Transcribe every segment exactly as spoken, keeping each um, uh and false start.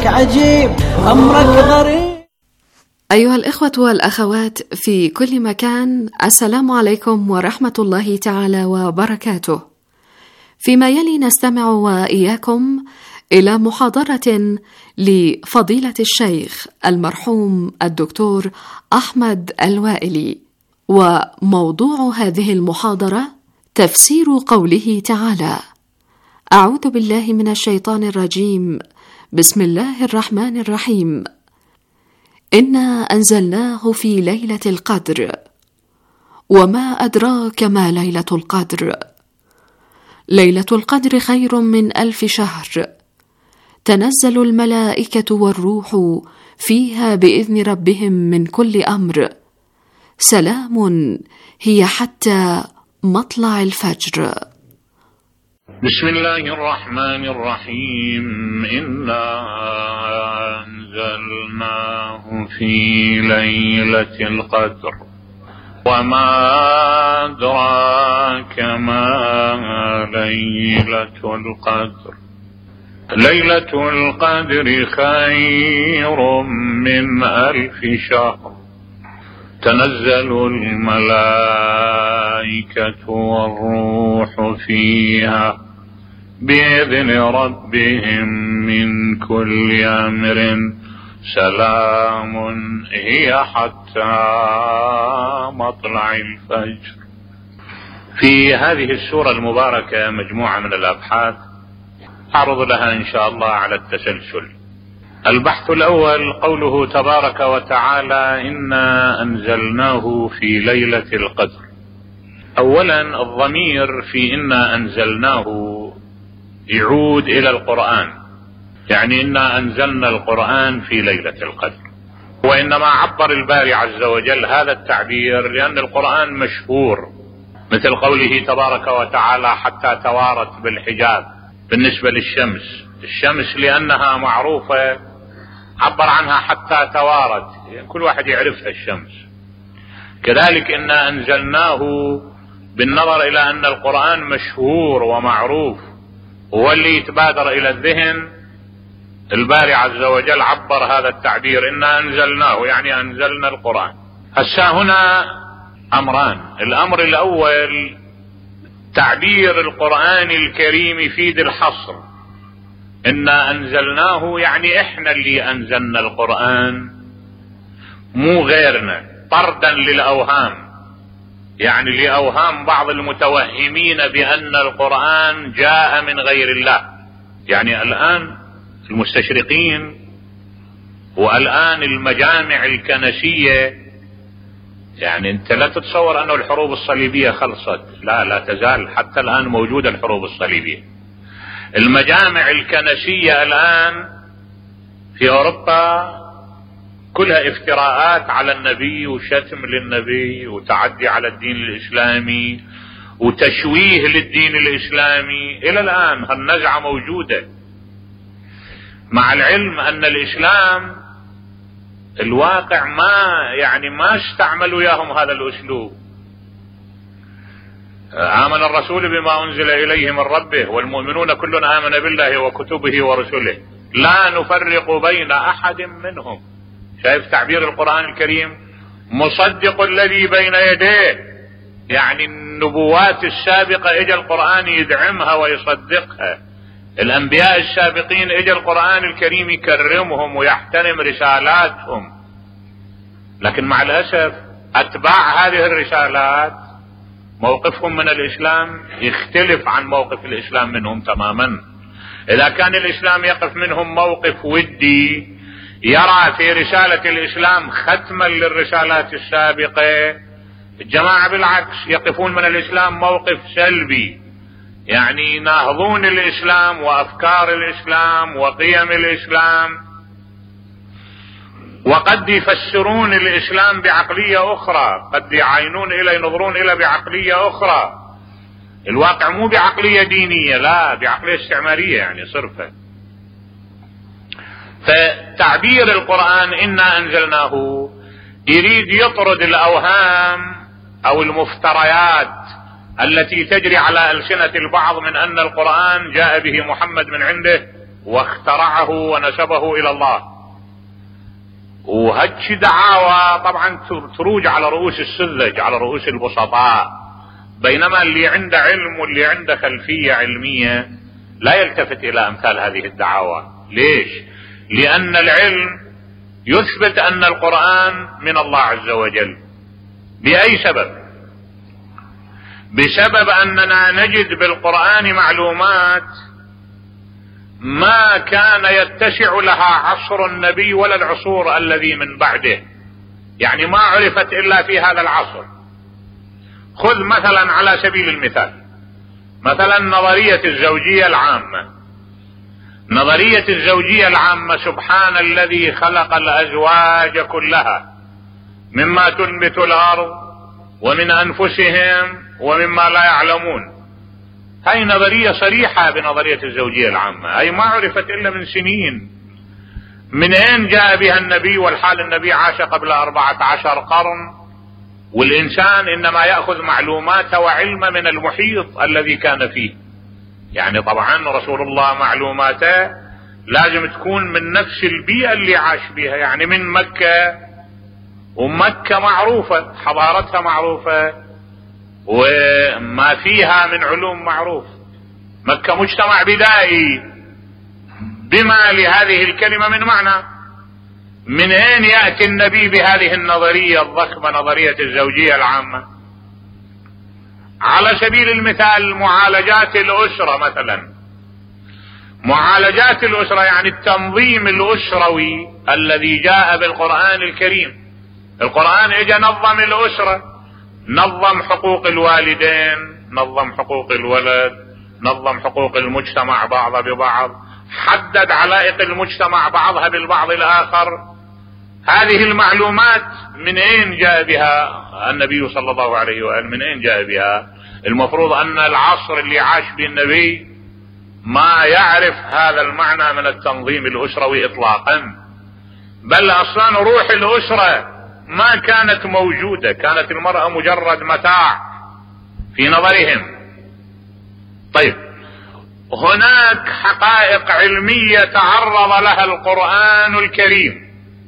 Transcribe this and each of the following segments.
أمرك عجيب أمرك غريب. أيها الإخوة والأخوات في كل مكان، السلام عليكم ورحمة الله تعالى وبركاته. فيما يلي نستمع وإياكم إلى محاضرة لفضيلة الشيخ المرحوم الدكتور أحمد الوائلي، وموضوع هذه المحاضرة تفسير قوله تعالى: أعوذ بالله من الشيطان الرجيم، بسم الله الرحمن الرحيم، إنا أنزلناه في ليلة القدر، وما أدراك ما ليلة القدر، ليلة القدر خير من ألف شهر، تنزل الملائكة والروح فيها بإذن ربهم من كل أمر، سلام هي حتى مطلع الفجر. بسم الله الرحمن الرحيم، إنا أنزلناه في ليلة القدر، وما أدراك ما ليلة القدر، ليلة القدر خير من ألف شهر، تنزل الملائكة والروح فيها بإذن ربهم من كل أمر، سلام هي حتى مطلع الفجر. في هذه السورة المباركة مجموعة من الأبحاث أعرض لها إن شاء الله على التسلسل. البحث الأول قوله تبارك وتعالى: إنا أنزلناه في ليلة القدر. أولا الضمير في إنا أنزلناه يعود إلى القرآن، يعني إنا أنزلنا القرآن في ليلة القدر، وإنما عبر الباري عز وجل هذا التعبير لأن القرآن مشهور، مثل قوله تبارك وتعالى: حتى توارت بالحجاب. بالنسبة للشمس، الشمس لأنها معروفة عبر عنها حتى توارت، يعني كل واحد يعرفها الشمس. كذلك إنا أنزلناه بالنظر إلى أن القرآن مشهور ومعروف هو اللي يتبادر إلى الذهن، الباري عز وجل عبر هذا التعبير إنا أنزلناه، يعني أنزلنا القرآن. هسا هنا أمران. الأمر الأول تعبير القرآن الكريم يفيد الحصر، إنا أنزلناه يعني إحنا اللي أنزلنا القرآن مو غيرنا، طردا للأوهام، يعني لأوهام بعض المتوهمين بأن القرآن جاء من غير الله. يعني الآن المستشرقين والآن المجامع الكنسية، يعني انت لا تتصور أن الحروب الصليبية خلصت، لا لا تزال حتى الآن موجودة الحروب الصليبية. المجامع الكنسية الآن في أوروبا كلها افتراءات على النبي وشتم للنبي وتعدي على الدين الإسلامي وتشويه للدين الإسلامي. إلى الآن هالنزعة موجودة، مع العلم أن الإسلام الواقع ما يعني ما استعملوا ياهم هذا الأسلوب. آمن الرسول بما أنزل إليه من ربه والمؤمنون كل آمن بالله وكتبه ورسله لا نفرق بين أحد منهم. شايف تعبير القرآن الكريم؟ مصدق الذي بين يديه، يعني النبوات السابقة اجى القرآن يدعمها ويصدقها، الأنبياء السابقين اجى القرآن الكريم يكرمهم ويحترم رسالاتهم. لكن مع الأسف أتباع هذه الرسالات موقفهم من الإسلام يختلف عن موقف الإسلام منهم تماما. إذا كان الإسلام يقف منهم موقف ودي يرى في رسالة الإسلام ختما للرسالات السابقة، الجماعة بالعكس يقفون من الإسلام موقف سلبي، يعني يناهضون الإسلام وأفكار الإسلام وقيم الإسلام، وقد يفسرون الإسلام بعقلية أخرى، قد يعاينون إلى ينظرون إلى بعقلية أخرى. الواقع مو بعقلية دينية، لا بعقلية استعمارية يعني صرفة. فتعبير القرآن إنا أنزلناه يريد يطرد الأوهام أو المفتريات التي تجري على ألسنة البعض من أن القرآن جاء به محمد من عنده واخترعه ونسبه إلى الله. وهتش دعاوى طبعا تروج على رؤوس السذج، على رؤوس البسطاء، بينما اللي عنده علم واللي عنده خلفية علمية لا يلتفت إلى أمثال هذه الدعاوى. ليش؟ لأن العلم يثبت أن القرآن من الله عز وجل. بأي سبب؟ بسبب أننا نجد بالقرآن معلومات ما كان يتسع لها عصر النبي ولا العصور الذي من بعده، يعني ما عرفت إلا في هذا العصر. خذ مثلا على سبيل المثال مثلا نظرية الزوجية العامة. نظرية الزوجية العامة، سبحان الذي خلق الأزواج كلها مما تنبت الأرض ومن أنفسهم ومما لا يعلمون. هاي نظرية صريحة بنظرية الزوجية العامة، هاي ما عرفت إلا من سنين. من أين جاء بها النبي والحال النبي عاش قبل أربعة عشر قرن، والإنسان إنما يأخذ معلومات وعلم من المحيط الذي كان فيه. يعني طبعا رسول الله معلوماته لازم تكون من نفس البيئة اللي عاش بها، يعني من مكة، ومكة معروفة حضارتها معروفة وما فيها من علوم معروف. مكة مجتمع بدائي بما لهذه الكلمة من معنى. من أين يأتي النبي بهذه النظرية الضخمة، نظرية الزوجية العامة؟ على سبيل المثال معالجات الأسرة مثلا. معالجات الأسرة يعني التنظيم الأسروي الذي جاء بالقرآن الكريم. القرآن اجى نظم الأسرة، نظم حقوق الوالدين، نظم حقوق الولد، نظم حقوق المجتمع بعض ببعض، حدد علائق المجتمع بعضها بالبعض الآخر. هذه المعلومات من أين جاء بها النبي صلى الله عليه وآله؟ من أين جاء بها؟ المفروض أن العصر اللي عاش به النبي ما يعرف هذا المعنى من التنظيم الأسروي إطلاقا، بل أصلا روح الأسرة ما كانت موجودة، كانت المرأة مجرد متاع في نظرهم. طيب هناك حقائق علمية تعرض لها القرآن الكريم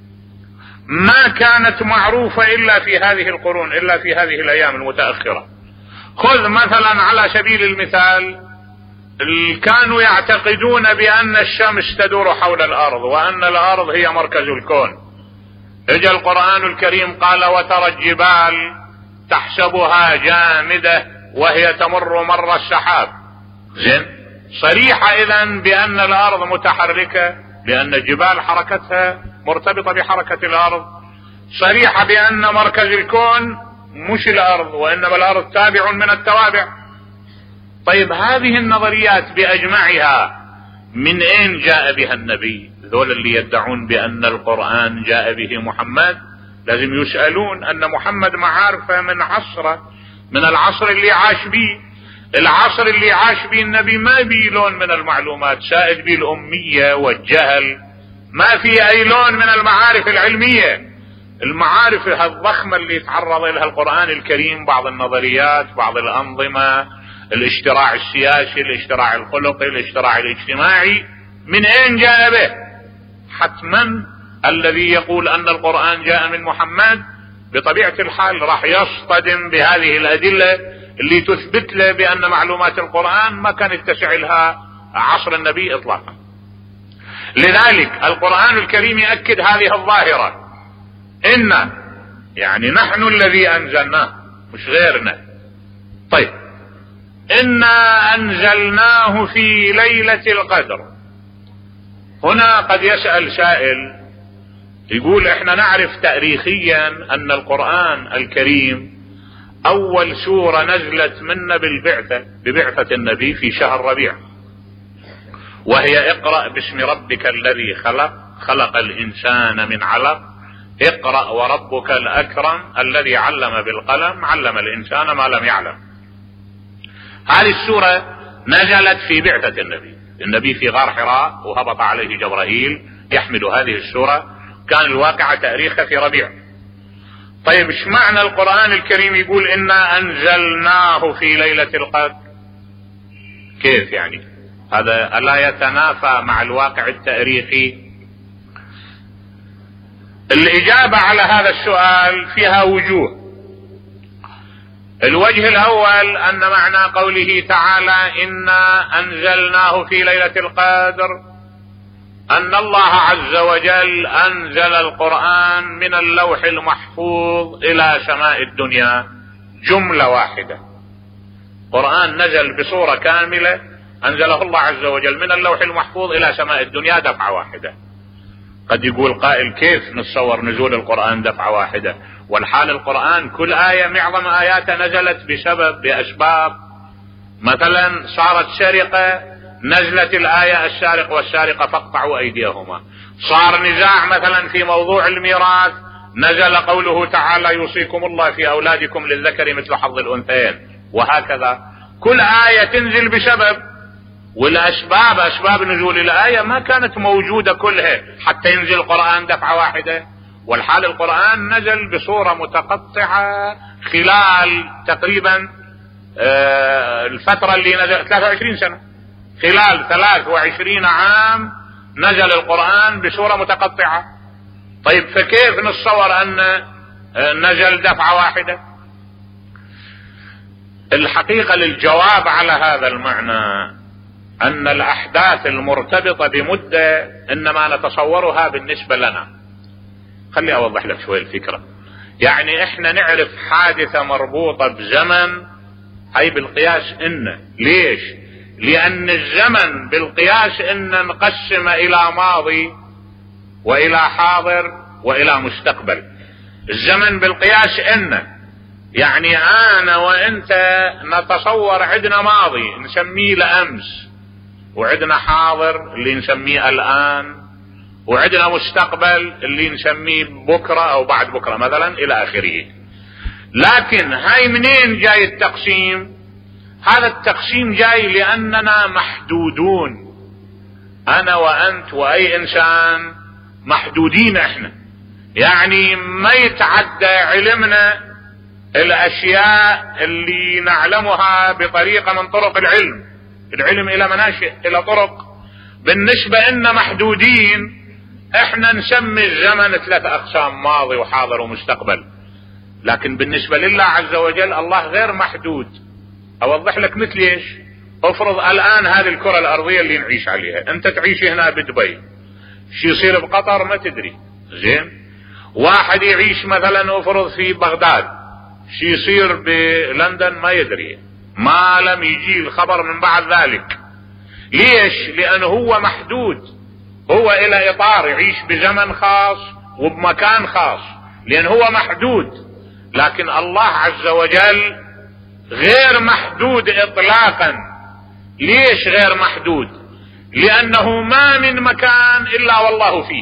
ما كانت معروفة إلا في هذه القرون، إلا في هذه الأيام المتأخرة. خذ مثلا على سبيل المثال، كانوا يعتقدون بأن الشمس تدور حول الأرض وأن الأرض هي مركز الكون. اجى القرآن الكريم قال وترى الجبال تحسبها جامدة وهي تمر مر السحاب. زين، صريحة إذن بأن الأرض متحركة، لأن الجبال حركتها مرتبطة بحركة الأرض. صريحة بأن مركز الكون مش الأرض، وإنما الأرض تابع من التوابع. طيب هذه النظريات بأجمعها من أين جاء بها النبي؟ ذول اللي يدعون بأن القرآن جاء به محمد لازم يسألون أن محمد معارفة من عصره، من العصر اللي عاش به. العصر اللي عاش به النبي ما بيه لون من المعلومات، سائد به الأمية والجهل، ما في أي لون من المعارف العلمية. المعارف الضخمة اللي يتعرض لها القرآن الكريم، بعض النظريات، بعض الأنظمة، الاشتراع السياسي، الاشتراع الخلقي، الاشتراع الاجتماعي، من أين جاء به؟ حتما الذي يقول أن القرآن جاء من محمد بطبيعة الحال راح يصطدم بهذه الأدلة اللي تثبت له بأن معلومات القرآن ما كانت تسع لها عصر النبي إطلاقا. لذلك القرآن الكريم يأكد هذه الظاهرة، إن يعني نحن الذي أنزلناه مش غيرنا. طيب إنا أنزلناه في ليلة القدر. هنا قد يسأل سائل يقول احنا نعرف تاريخيا ان القرآن الكريم اول سورة نزلت منا بالبعثة ببعثة النبي في شهر ربيع، وهي اقرأ باسم ربك الذي خلق خلق الانسان من علق اقرأ وربك الاكرم الذي علم بالقلم علم الانسان ما لم يعلم. هذه السورة نزلت في بعثة النبي. النبي في غار حراء وهبط عليه جبرائيل يحمل هذه السورة، كان الواقع تاريخه في ربيع. طيب ايش معنى القرآن الكريم يقول إنا أنزلناه في ليلة القدر؟ كيف يعني؟ هذا ألا يتنافى مع الواقع التاريخي؟ الإجابة على هذا السؤال فيها وجوه. الوجه الأول أن معنى قوله تعالى إنا أنزلناه في ليلة القدر أن الله عز وجل أنزل القرآن من اللوح المحفوظ إلى سماء الدنيا جملة واحدة. قرآن نزل بصورة كاملة أنزله الله عز وجل من اللوح المحفوظ إلى سماء الدنيا دفعة واحدة. قد يقول قائل كيف نتصور نزول القرآن دفعة واحدة والحال القرآن كل آية معظم آياته نزلت بسبب بأسباب. مثلا صارت سرقة نزلت الآية السارق والسارقة فاقطعوا أيديهما. صار نزاع مثلا في موضوع الميراث نزل قوله تعالى يوصيكم الله في أولادكم للذكر مثل حظ الأنثيين. وهكذا كل آية تنزل بسبب، والأسباب أسباب نزول الآية ما كانت موجودة كلها حتى ينزل القرآن دفعة واحدة. والحال القرآن نزل بصورة متقطعة خلال تقريبا الفترة اللي نزل ثلاثة وعشرين سنة، خلال ثلاثة وعشرين عام نزل القرآن بصورة متقطعة. طيب فكيف نتصور أن نزل دفعة واحدة؟ الحقيقة للجواب على هذا المعنى أن الأحداث المرتبطة بمدة إنما نتصورها بالنسبة لنا. خلي أوضح لك شوية الفكرة. يعني إحنا نعرف حادثة مربوطة بزمن هاي بالقياس إن ليش؟ لأن الزمن بالقياس إن نقسم إلى ماضي وإلى حاضر وإلى مستقبل. الزمن بالقياس إن يعني أنا وإنت نتصور عندنا ماضي نسميه لأمس، وعندنا حاضر اللي نسميه الآن، وعندنا مستقبل اللي نسميه بكرة أو بعد بكرة مثلا إلى آخره. لكن هاي منين جاي التقسيم؟ هذا التقسيم جاي لأننا محدودون. أنا وأنت وأي إنسان محدودين إحنا، يعني ما يتعدى علمنا الأشياء اللي نعلمها بطريقة من طرق العلم. العلم إلى مناشئ إلى طرق. بالنسبة إننا محدودين إحنا نسمي الزمن ثلاثة أقسام ماضي وحاضر ومستقبل. لكن بالنسبة لله عز وجل الله غير محدود. أوضح لك مثل إيش؟ افرض الآن هذه الكرة الأرضية اللي نعيش عليها، أنت تعيش هنا بدبي، شي يصير بقطر ما تدري. زين؟ واحد يعيش مثلا افرض في بغداد، شي يصير بلندن ما يدري، ما لم يجي الخبر من بعد ذلك. ليش؟ لأنه هو محدود، هو إلى إطار يعيش بزمن خاص وبمكان خاص، لأنه هو محدود. لكن الله عز وجل غير محدود إطلاقا. ليش غير محدود؟ لأنه ما من مكان إلا والله فيه،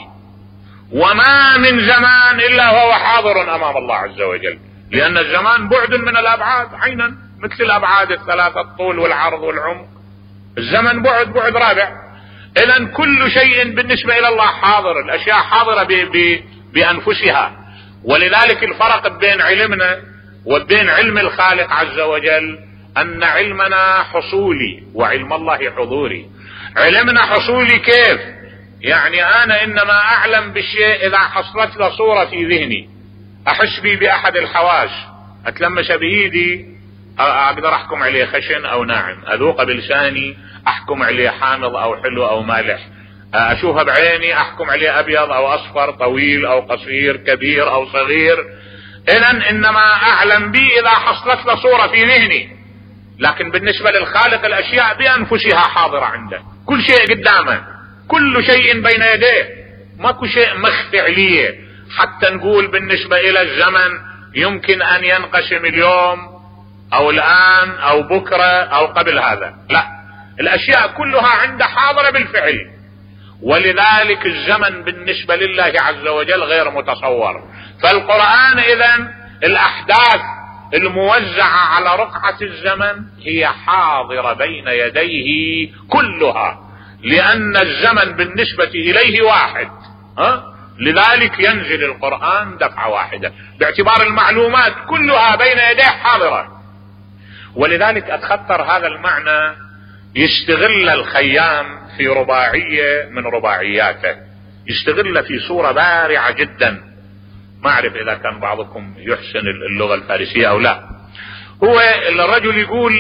وما من زمان إلا وهو حاضر أمام الله عز وجل. لأن الزمان بعد من الأبعاد عينا، مثل الأبعاد الثلاثة الطول والعرض والعمق. الزمن بعد بعد رابع. إذن كل شيء بالنسبة إلى الله حاضر، الأشياء حاضرة ب ب بأنفسها. ولذلك الفرق بين علمنا وبين علم الخالق عز وجل أن علمنا حصولي وعلم الله حضوري. علمنا حصولي كيف؟ يعني أنا إنما أعلم بالشيء إذا حصلت له صورة في ذهني، أحس بي بأحد الحواس، أتلمس بإيدي أقدر أحكم عليه خشن أو ناعم، أذوق بلساني أحكم عليه حامض أو حلو أو مالح، أشوفها بعيني أحكم عليه أبيض أو أصفر، طويل أو قصير، كبير أو صغير. إذن إنما أعلم به إذا حصلت له صورة في ذهني. لكن بالنسبة للخالق الأشياء بأنفسها حاضرة عنده، كل شيء قدامه، كل شيء بين يديه، ماكو شيء مخفي عليه. حتى نقول بالنسبة إلى الزمن يمكن أن ينقسم اليوم أو الآن أو بكرة أو قبل هذا، لا، الأشياء كلها عنده حاضرة بالفعل. ولذلك الزمن بالنسبة لله عز وجل غير متصور. فالقرآن إذن الأحداث الموزعة على رقعة الزمن هي حاضرة بين يديه كلها، لأن الزمن بالنسبة إليه واحد. ها؟ لذلك ينزل القرآن دفعة واحدة باعتبار المعلومات كلها بين يديه حاضرة. ولذلك أتخطر هذا المعنى يستغل الخيام في رباعية من رباعياته، يستغل في صورة بارعة جدا. ما أعرف إذا كان بعضكم يحسن اللغة الفارسية أو لا. هو الرجل يقول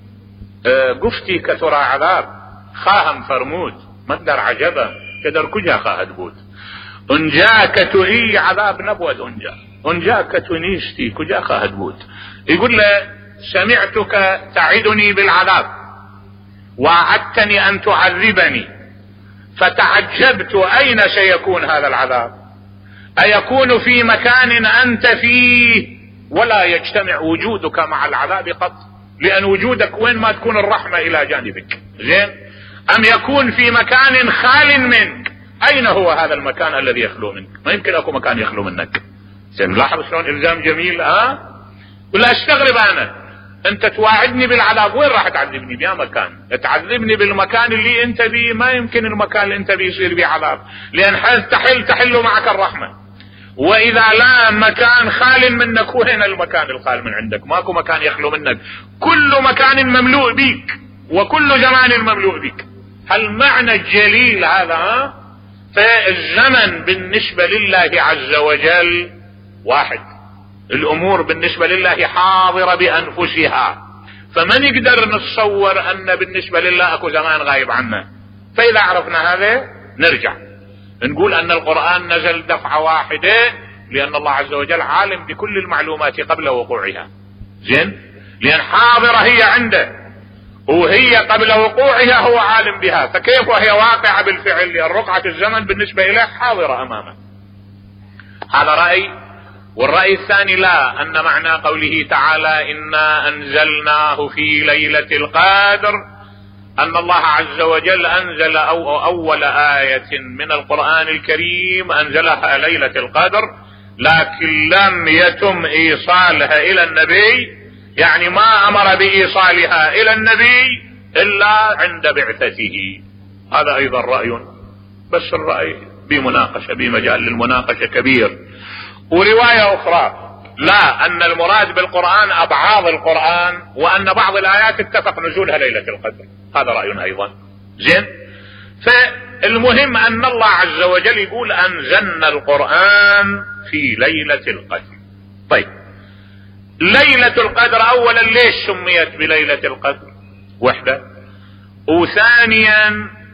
قفتي كثر عذاب خاهم فرمود مقدر عجبه كدر كجا خاهد بود انجاك تهي عذاب نبود انجا انجاك تنيستي كجا خاهد بود. يقول له سمعتك تعدني بالعذاب وعدتني أن تعذبني فتعجبت أين سيكون هذا العذاب؟ أيكون في مكان أنت فيه ولا يجتمع وجودك مع العذاب قط؟ لأن وجودك وين ما تكون الرحمة إلى جانبك، زين؟ أم يكون في مكان خال منك؟ أين هو هذا المكان الذي يخلو منك؟ ما يمكن أكو مكان يخلو منك. زين، لاحظ شلون إلزام جميل. ها ولا أستغرب أنا، أنت تواعدني بالعذاب، وين راح تعذبني؟ بيا مكان تعذبني بالمكان اللي أنت بيه، ما يمكن المكان اللي أنت بيه يصير بيه عذاب، لأن حل تحل تحل معك الرحمة. وإذا لا مكان خال منك، وين المكان الخال من عندك؟ ماكو مكان يخلو منك، كل مكان مملوء بيك وكل زمان مملوء بيك. هالمعنى الجليل هذا. ها؟ فالزمن بالنسبة لله عز وجل واحد، الأمور بالنسبة لله حاضرة بأنفسها، فما نقدر نتصور أن بالنسبة لله أكو زمان غايب عنه. فإذا عرفنا هذا نرجع نقول أن القرآن نزل دفعة واحدة، لأن الله عز وجل عالم بكل المعلومات قبل وقوعها، زين؟ لأن حاضرة هي عنده، وهي قبل وقوعها هو عالم بها، فكيف وهي واقعة بالفعل؟ لأن رقعة الزمن بالنسبة إليه حاضرة أمامه. هذا رأي. والرأي الثاني لا، أن معنى قوله تعالى إنا أنزلناه في ليلة القدر أن الله عز وجل أنزل أو أول آية من القرآن الكريم أنزلها ليلة القدر، لكن لم يتم إيصالها إلى النبي، يعني ما أمر بإيصالها إلى النبي إلا عند بعثته. هذا أيضا رأي، بس الرأي بمناقشة، بمجال للمناقشة كبير. ورواية أخرى لا، أن المراد بالقرآن أبعاض القرآن، وأن بعض الآيات اتفق نزولها ليلة القدر. هذا رأي أيضا، زين؟ فالمهم أن الله عز وجل يقول أنزلنا القرآن في ليلة القدر. طيب، ليلة القدر أولا ليش سميت بليلة القدر؟ وحدة. وثانيا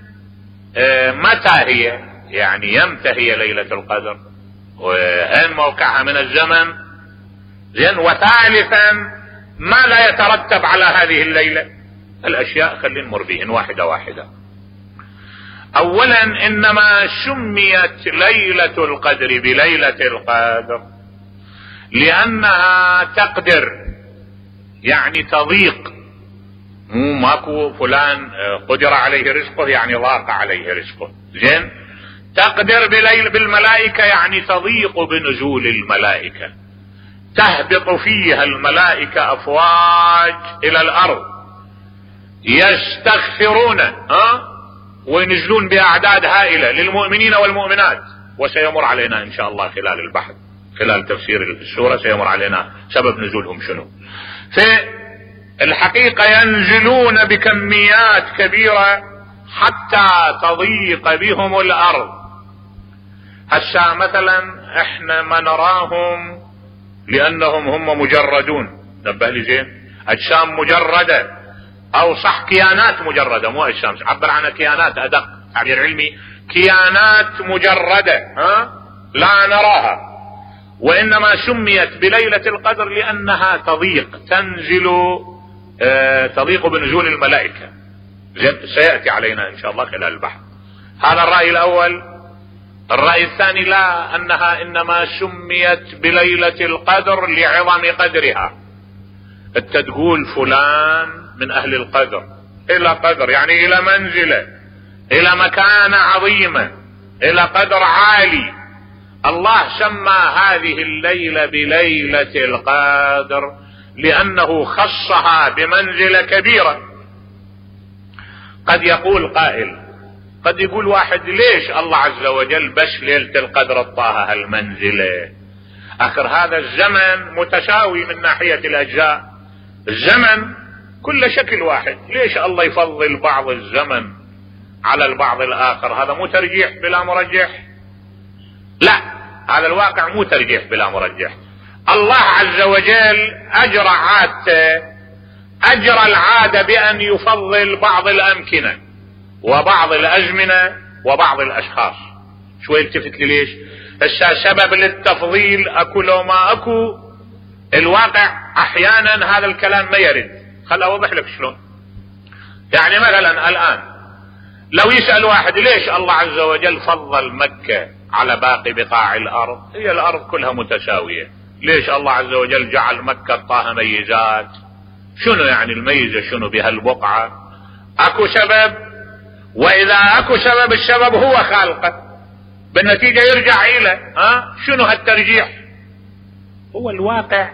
متى هي؟ يعني يمتى هي ليلة القدر؟ وين موقعها من الزمن؟ زين. وثالثا ما لا يترتب على هذه الليلة؟ الأشياء خلينا نمر بهن واحدة واحدة. أولا إنما سميت ليلة القدر بليلة القدر لأنها تقدر، يعني تضيق، مو ماكو فلان قدر عليه رزقه يعني ضاق عليه رزقه، زين؟ تقدر بليل بالملائكة يعني تضيق بنزول الملائكة، تهبط فيها الملائكة أفواج إلى الأرض يستغفرون ها وينزلون بأعداد هائلة للمؤمنين والمؤمنات. وسيمر علينا إن شاء الله خلال البحث، خلال تفسير السورة سيمر علينا سبب نزولهم شنو. في الحقيقة ينزلون بكميات كبيرة حتى تضيق بهم الأرض. هسا مثلا احنا ما نراهم لأنهم هم مجردون، نبه لي زين، أجسام مجردة، أو صح كيانات مجردة، مو أجسام، عبر عنها كيانات أدق تعبير علمي، كيانات مجردة ها لا نراها. وإنما سميت بليلة القدر لأنها تضيق، تنزل آه تضيق بنزول الملائكة، سيأتي علينا إن شاء الله خلال البحث. هذا الرأي الأول. الرأي الثاني لا، أنها إنما سميت بليلة القدر لعظم قدرها. أنت تقول فلان من أهل القدر، إلى قدر يعني إلى منزلة، إلى مكانة عظيمة، إلى قدر عالي. الله سمى هذه الليلة بليلة القدر لأنه خصها بمنزلة كبيرة. قد يقول قائل، قد يقول واحد ليش الله عز وجل بس ليلة القدر اعطاها هالمنزلة؟ آخر هذا الزمن متساوي من ناحية الأجزاء. الزمن كل شكل واحد. ليش الله يفضل بعض الزمن على البعض الآخر؟ هذا مو ترجيح بلا مرجح؟ لا، هذا الواقع مو ترجيح بلا مرجح. الله عز وجل أجرى عادته، أجرى العادة بأن يفضل بعض الأمكنة وبعض الأزمنة وبعض الأشخاص. شوي التفت لي ليش؟ هسه سبب للتفضيل أكو لو ما أكو، الواقع أحيانا هذا الكلام ما يرد. خل أوضح لك شلون. يعني مثلا الآن لو يسأل واحد ليش الله عز وجل فضل مكة على باقي بقاع الأرض؟ هي الأرض كلها متساوية، ليش الله عز وجل جعل مكة طاها ميزات؟ شنو يعني الميزة؟ شنو بهالبقعة؟ أكو سبب، وإذا أكو سبب السبب هو خالقه، بالنتيجة يرجع إلى ها شنو هالترجيح؟ هو الواقع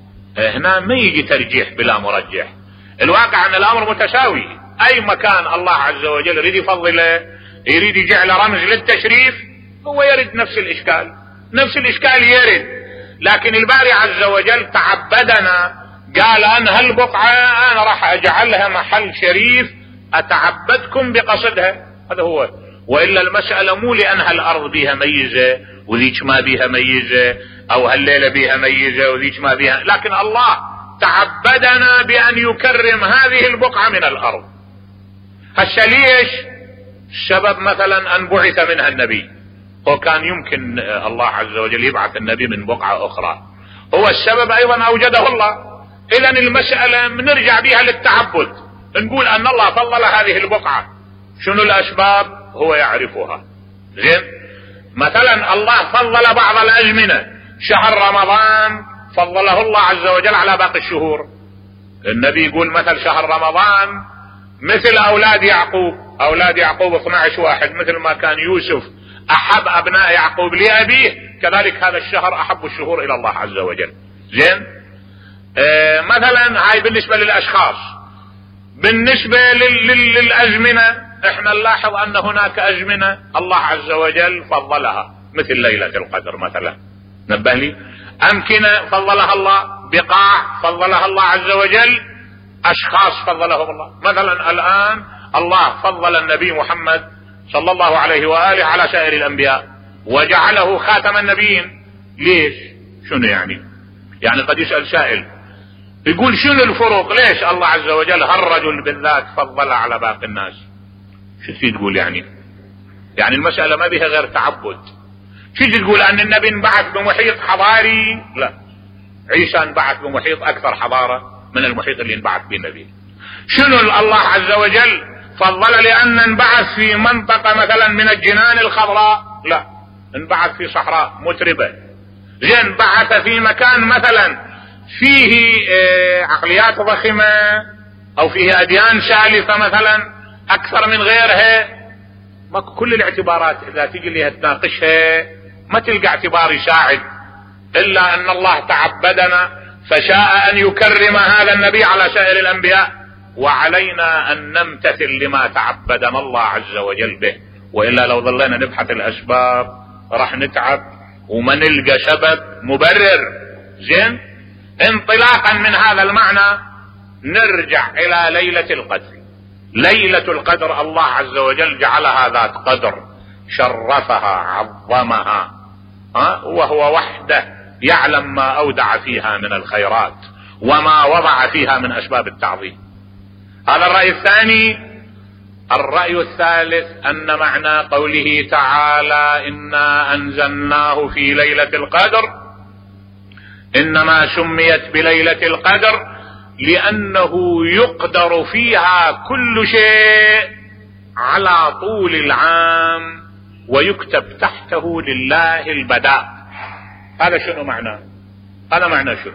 هنا ما يجي ترجيح بلا مرجح. الواقع أن الأمر متساوي. أي مكان الله عز وجل يريد يفضله، يريد يجعل رمز للتشريف، هو يرد نفس الإشكال، نفس الإشكال يرد. لكن الباري عز وجل تعبدنا، قال أن هالبقعة أنا راح أجعلها محل شريف أتعبدكم بقصدها. هذا هو. وإلا المسألة مو لأن هالأرض بيها ميزة وذيك ما بيها ميزة، أو هالليلة بيها ميزة وذيك ما بيها، لكن الله تعبدنا بأن يكرم هذه البقعة من الأرض. هسه ليش؟ السبب مثلا أن بعث منها النبي، وكان يمكن الله عز وجل يبعث النبي من بقعة أخرى، هو السبب أيضا أوجده الله. إذن المسألة بنرجع بها للتعبد، نقول أن الله فضل هذه البقعة، شنو الأسباب هو يعرفها. زين، مثلا الله فضل بعض الأزمنة، شهر رمضان فضله الله عز وجل على باقي الشهور. النبي يقول مثل شهر رمضان مثل أولاد يعقوب، أولاد يعقوب اثني عشر واحد، مثل ما كان يوسف أحب أبناء يعقوب لأبيه، كذلك هذا الشهر أحب الشهور إلى الله عز وجل. زين، آه مثلا هاي بالنسبة للأشخاص. بالنسبة لل... لل... للأزمنة، احنا نلاحظ أن هناك أزمنة الله عز وجل فضلها، مثل ليلة القدر مثلا، نبه لي. أمكنة فضلها الله، بقاع فضلها الله عز وجل، أشخاص فضلهم الله. مثلا الآن الله فضل النبي محمد صلى الله عليه وآله على سائر الأنبياء وجعله خاتم النبيين. ليش؟ شنو يعني؟ يعني قد يسأل سائل يقول شنو الفروق؟ ليش الله عز وجل هالرجل بالذات فضل على باقي الناس؟ شو تفيد تقول يعني؟ يعني المسألة ما بها غير تعبد. شو تقول أن النبي انبعث بمحيط حضاري؟ لا، عيسى انبعث بمحيط أكثر حضارة من المحيط اللي انبعث به النبي. شنو الله عز وجل فضل لأن انبعث في منطقة مثلا من الجنان الخضراء؟ لا، انبعث في صحراء متربة. زين، بعث في مكان مثلا فيه عقليات ضخمة أو فيه أديان سالفة مثلا أكثر من غيرها. ما كل الاعتبارات إذا تيجي لها تناقشها ما تلقى اعتبار يساعد، إلا أن الله تعبدنا فشاء أن يكرم هذا النبي على سائر الأنبياء، وعلينا أن نمتثل لما تعبدنا الله عز وجل به. وإلا لو ظلنا نبحث الأسباب راح نتعب وما نلقى سبب مبرر. زين، انطلاقا من هذا المعنى نرجع إلى ليلة القدر. ليلة القدر الله عز وجل جعلها ذات قدر، شرفها، عظمها، ها؟ وهو وحده يعلم ما أودع فيها من الخيرات وما وضع فيها من أسباب التعظيم. هذا الرأي الثاني. الرأي الثالث أن معنى قوله تعالى إنا أنزلناه في ليلة القدر إنما سميت بليلة القدر لأنه يقدر فيها كل شيء على طول العام ويكتب تحته لله البداء. هذا شنو معناه؟ هذا معناه شنو؟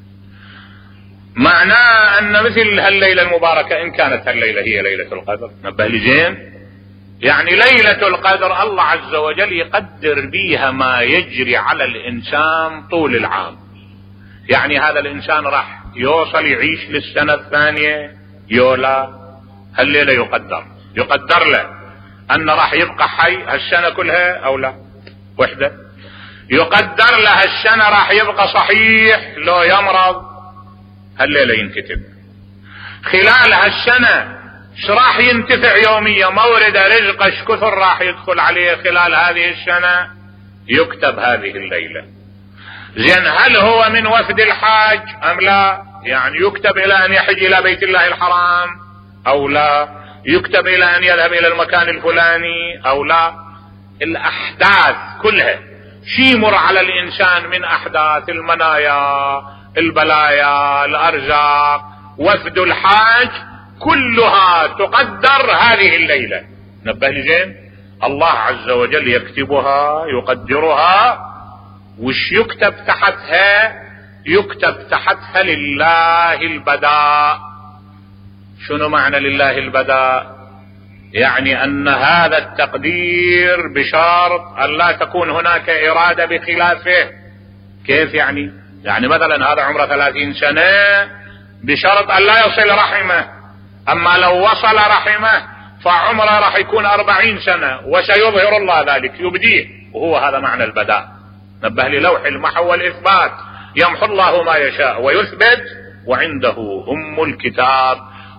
معناه أن مثل هالليلة المباركة، إن كانت هالليلة هي ليلة القدر، نبه لي زين، يعني ليلة القدر الله عز وجل يقدر بيها ما يجري على الإنسان طول العام. يعني هذا الإنسان راح يوصل يعيش للسنة الثانية يولا، هالليلة يقدر يقدر له أن راح يبقى حي هالسنة كلها أو لا وحدة، يقدر له هالسنة راح يبقى صحيح لو يمرض، هالليلة ينكتب. خلال هالسنة ايش راح ينتفع يوميا، مورد رزق ايش كثر راح يدخل عليه خلال هذه السنة، يكتب هذه الليلة. زين هل هو من وفد الحاج ام لا؟ يعني يكتب الى ان يحج الى بيت الله الحرام او لا؟ يكتب الى ان يذهب الى المكان الفلاني او لا؟ الاحداث كلها شي يمر على الانسان من احداث، المنايا، البلايا، الارزاق، وفد الحاج، كلها تقدر هذه الليلة. نبه لي زين، الله عز وجل يكتبها يقدرها. وش يكتب تحتها؟ يكتب تحتها لله البداء. شنو معنى لله البداء؟ يعني ان هذا التقدير بشرط ان لا تكون هناك ارادة بخلافه. كيف يعني؟ يعني مثلا هذا عمره ثلاثين سنة بشرط ان لا يصل رحمه، اما لو وصل رحمه فعمره راح يكون اربعين سنة وسيظهر الله ذلك يبديه، وهو هذا معنى البداء. نبه لي لوح المحو والإثبات، يمحو الله ما يشاء ويثبت وعنده أم الكتاب.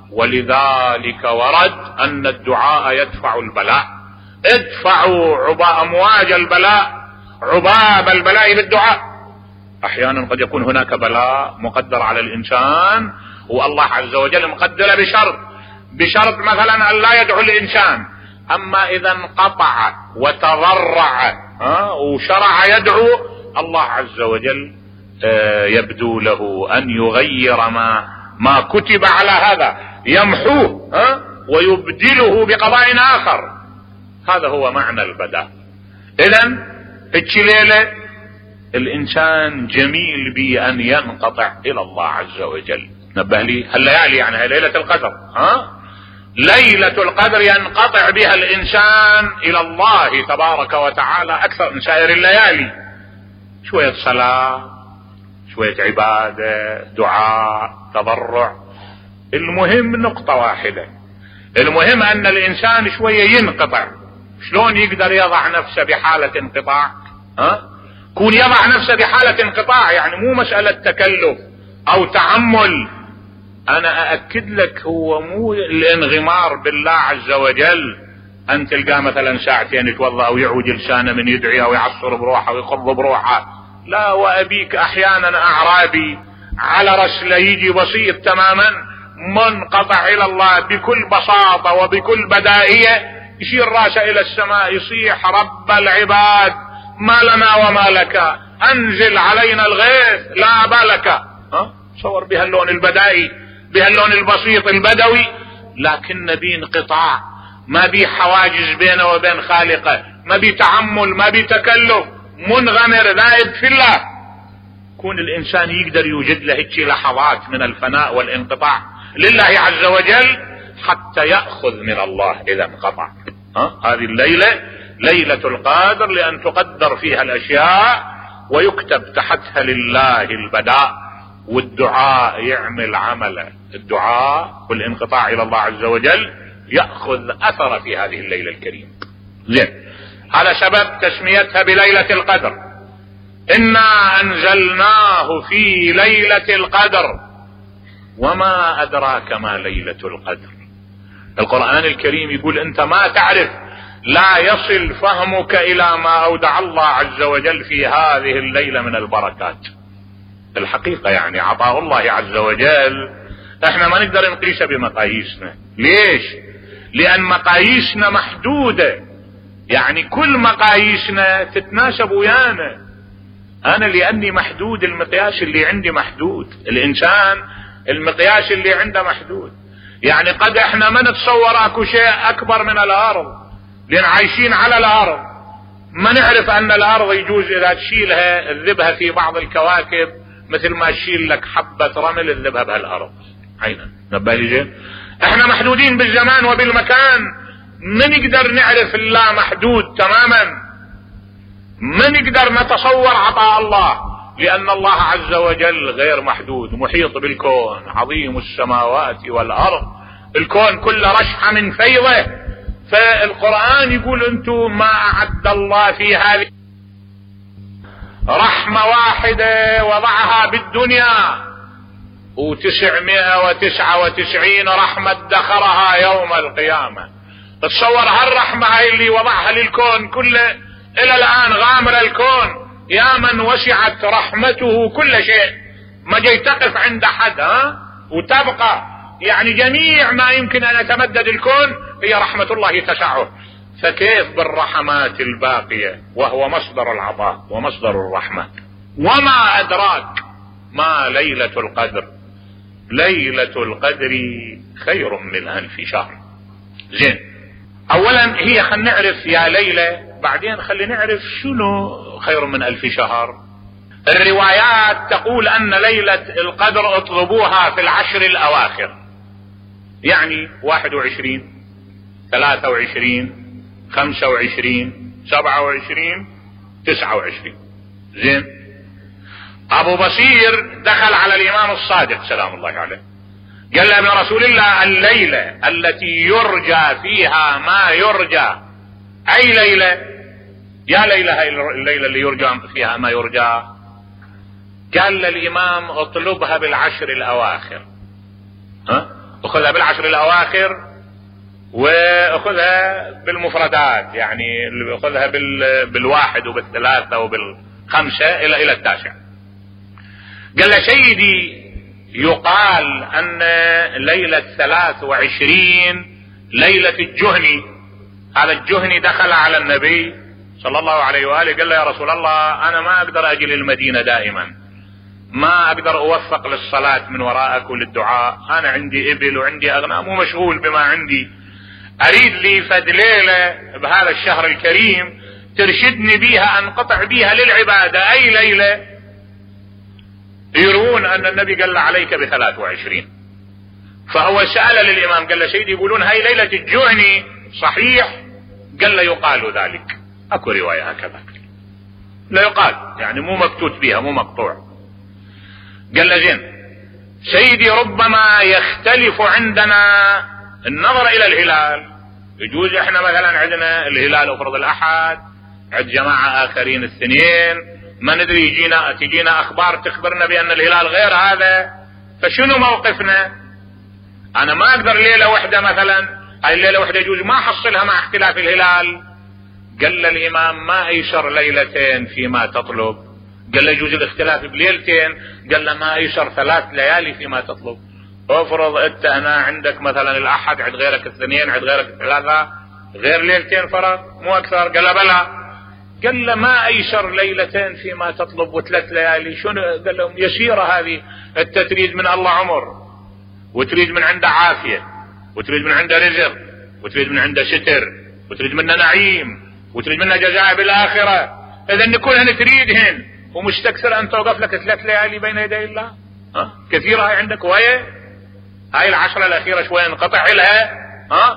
ولذلك ورد أن الدعاء يدفع البلاء. ادفعوا عباء أمواج البلاء، عباب البلاء بالدعاء. أحيانا قد يكون هناك بلاء مقدر على الإنسان والله عز وجل مقدر بشرط بشرط مثلا أن لا يدعو الإنسان، أما إذا انقطع وتضرع وشرع يدعو، الله عز وجل يبدو له أن يغير ما ما كتب على هذا، يمحوه ويبدله بقضاء آخر. هذا هو معنى البداء. إذن اتش ليلة الإنسان جميل بأن ينقطع إلى الله عز وجل. نبه لي هالليالي يعني هي ليلة القدر، ها ليلة القدر ينقطع بها الإنسان إلى الله تبارك وتعالى أكثر من سائر الليالي. شوية صلاة، شوية عبادة، دعاء، تضرع. المهم نقطة واحدة، المهم أن الإنسان شوية ينقطع. شلون يقدر يضع نفسه بحالة انقطاع؟ ها كون يضع نفسه بحالة انقطاع يعني مو مسألة تكلف أو تعمل. أنا أأكد لك هو مو الانغمار بالله عز وجل أن تلقاه مثلا ساعتين يتوضأ أو يعود لسانه من يدعي أو يعصر بروحه ويقض بروحه. لا، وأبيك أحيانا أعرابي على رسله يجي بسيط تماما منقطع إلى الله بكل بساطة وبكل بدائية، يشير راسه إلى السماء يصيح رب العباد ما لنا وما لك، أنزل علينا الغيث لا بالك. ها صور بهاللون البدائي، بهاللون البسيط البدوي، لكن بي انقطاع، ما بي حواجز بينه وبين خالقه، ما بي تعمل، ما بي تكلف، منغمر ذائب في الله. كون الإنسان يقدر يوجد له هيك لحظات من الفناء والانقطاع لله عز وجل حتى يأخذ من الله إذا انقطع. ها هذه الليلة ليلة القدر لأن تقدر فيها الأشياء ويكتب تحتها لله البداء، والدعاء يعمل عمله. الدعاء والانقطاع إلى الله عز وجل يأخذ أثر في هذه الليلة الكريمة. زين، هذا سبب تسميتها بليلة القدر. إنا أنزلناه في ليلة القدر وما أدراك ما ليلة القدر. القرآن الكريم يقول أنت ما تعرف، لا يصل فهمك إلى ما أودع الله عز وجل في هذه الليلة من البركات. الحقيقة يعني عطاء الله عز وجل احنا ما نقدر نقيسه بمقاييسنا. ليش؟ لأن مقاييسنا محدودة، يعني كل مقاييسنا تتناسب ويانا. أنا لأني محدود المقياس اللي عندي محدود، الإنسان المقياس اللي عنده محدود. يعني قد احنا ما نتصور اكو شيء أكبر من الأرض لأن عايشين على الأرض، ما نعرف أن الأرض يجوز إذا تشيلها تذبها في بعض الكواكب مثل ما تشيل لك حبة رمل تذبها بهالأرض عينا. نبالي زين، احنا محدودين بالزمان وبالمكان، ما نقدر نعرف الله محدود تماما، ما نقدر نتصور عطاء الله لأن الله عز وجل غير محدود، محيط بالكون، عظيم السماوات والأرض، الكون كله رشحة من فيضه. فالقرآن يقول انتم ما أعد الله في هذه رحمة واحدة وضعها بالدنيا وتسعمائة وتسعة وتسعين رحمة ادخرها يوم القيامة. تصور هالرحمة هاي اللي وضعها للكون كله الى الان غامر الكون، يا من وسعت رحمته كل شيء، ما جاي تقف عند حد ها وتبقى، يعني جميع ما يمكن ان يتمدد الكون هي رحمة الله تسعه، فكيف بالرحمات الباقية وهو مصدر العطاء ومصدر الرحمة. وما ادراك ما ليلة القدر، ليلة القدر خير من الف شهر. زين، اولا هي خلينا نعرف يا ليلة، بعدين خلينا نعرف شنو خير من الف شهر. الروايات تقول ان ليلة القدر اطلبوها في العشر الاواخر، يعني واحد وعشرين، ثلاثة وعشرين، خمسة وعشرين، سبعة وعشرين، تسعة وعشرين. زين، ابو بصير دخل على الامام الصادق سلام الله عليه، قال له ابن رسول الله الليلة التي يرجى فيها ما يرجى، اي ليلة؟ يا ليلة هاي الليلة اللي يرجى فيها ما يرجى؟ قال للامام اطلبها بالعشر الاواخر. ها، اخذها بالعشر الاواخر واخذها بالمفردات، يعني اخذها بالواحد وبالثلاثة وبالخمسة الى الى التاسع. قال له سيدي يقال ان ليلة ثلاث وعشرين ليلة الجهني، هذا الجهني دخل على النبي صلى الله عليه وآله، قال له يا رسول الله انا ما اقدر اجي للمدينة دائما، ما اقدر اوفق للصلاة من وراءك وللدعاء، انا عندي ابل وعندي اغنام ومشغول بما عندي، اريد لي فد ليلة بهذا الشهر الكريم ترشدني بيها انقطع بيها للعبادة. اي ليلة؟ يرون ان النبي قال له عليك بثلاث وعشرين، فهو سأل للامام قال له سيدي يقولون هاي ليلة الجهني صحيح؟ قال له يقال ذلك، اكو رواية هكذا، لا يقال يعني مو مكتوب بها مو مقطوع. قال له زين سيدي ربما يختلف عندنا النظر الى الهلال، يجوز احنا مثلا عندنا الهلال افرض الاحد، عند جماعة اخرين الاثنين، ما ندري يجينا تجينا اخبار تخبرنا بان الهلال غير هذا، فشنو موقفنا؟ انا ما اقدر ليلة واحدة مثلا، هاي الليلة واحدة يجوز ما احصلها مع اختلاف الهلال. قال الامام ما ايسر ليلتين فيما تطلب؟ قال له يجوز الاختلاف بليلتين؟ قال له ما ايسر ثلاث ليالي فيما تطلب. افرض انت انا عندك مثلا الاحد، عند غيرك الاثنين، عند غيرك الثلاثة، غير ليلتين فرق مو اكثر. قال له بلى. قال له ما ايسر ليلتين فيما تطلب وثلاث ليالي؟ شنو؟ قال لهم يسيرة هذه، انت تريد من الله عمر، وتريد من عنده عافية، وتريد من عنده رزق، وتريد من عنده ستر، وتريد منه نعيم، وتريد منه جزاء بالاخرة. اذا نكونهن تريدهن ومستكثر ان توقف لك ثلاث ليالي بين يدي الله؟ ها كثيرة هاي عندك، وهي هاي العشرة الاخيرة شوية انقطع لها ها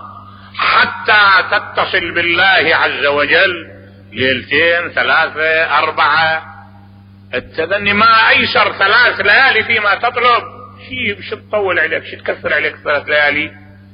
حتى تتصل بالله عز وجل ليلتين ثلاثة أربعة. التذني ما أيسر ثلاث ليالي فيما تطلب، شي شو تطول عليك، شي تكثر عليك ثلاث ليالي؟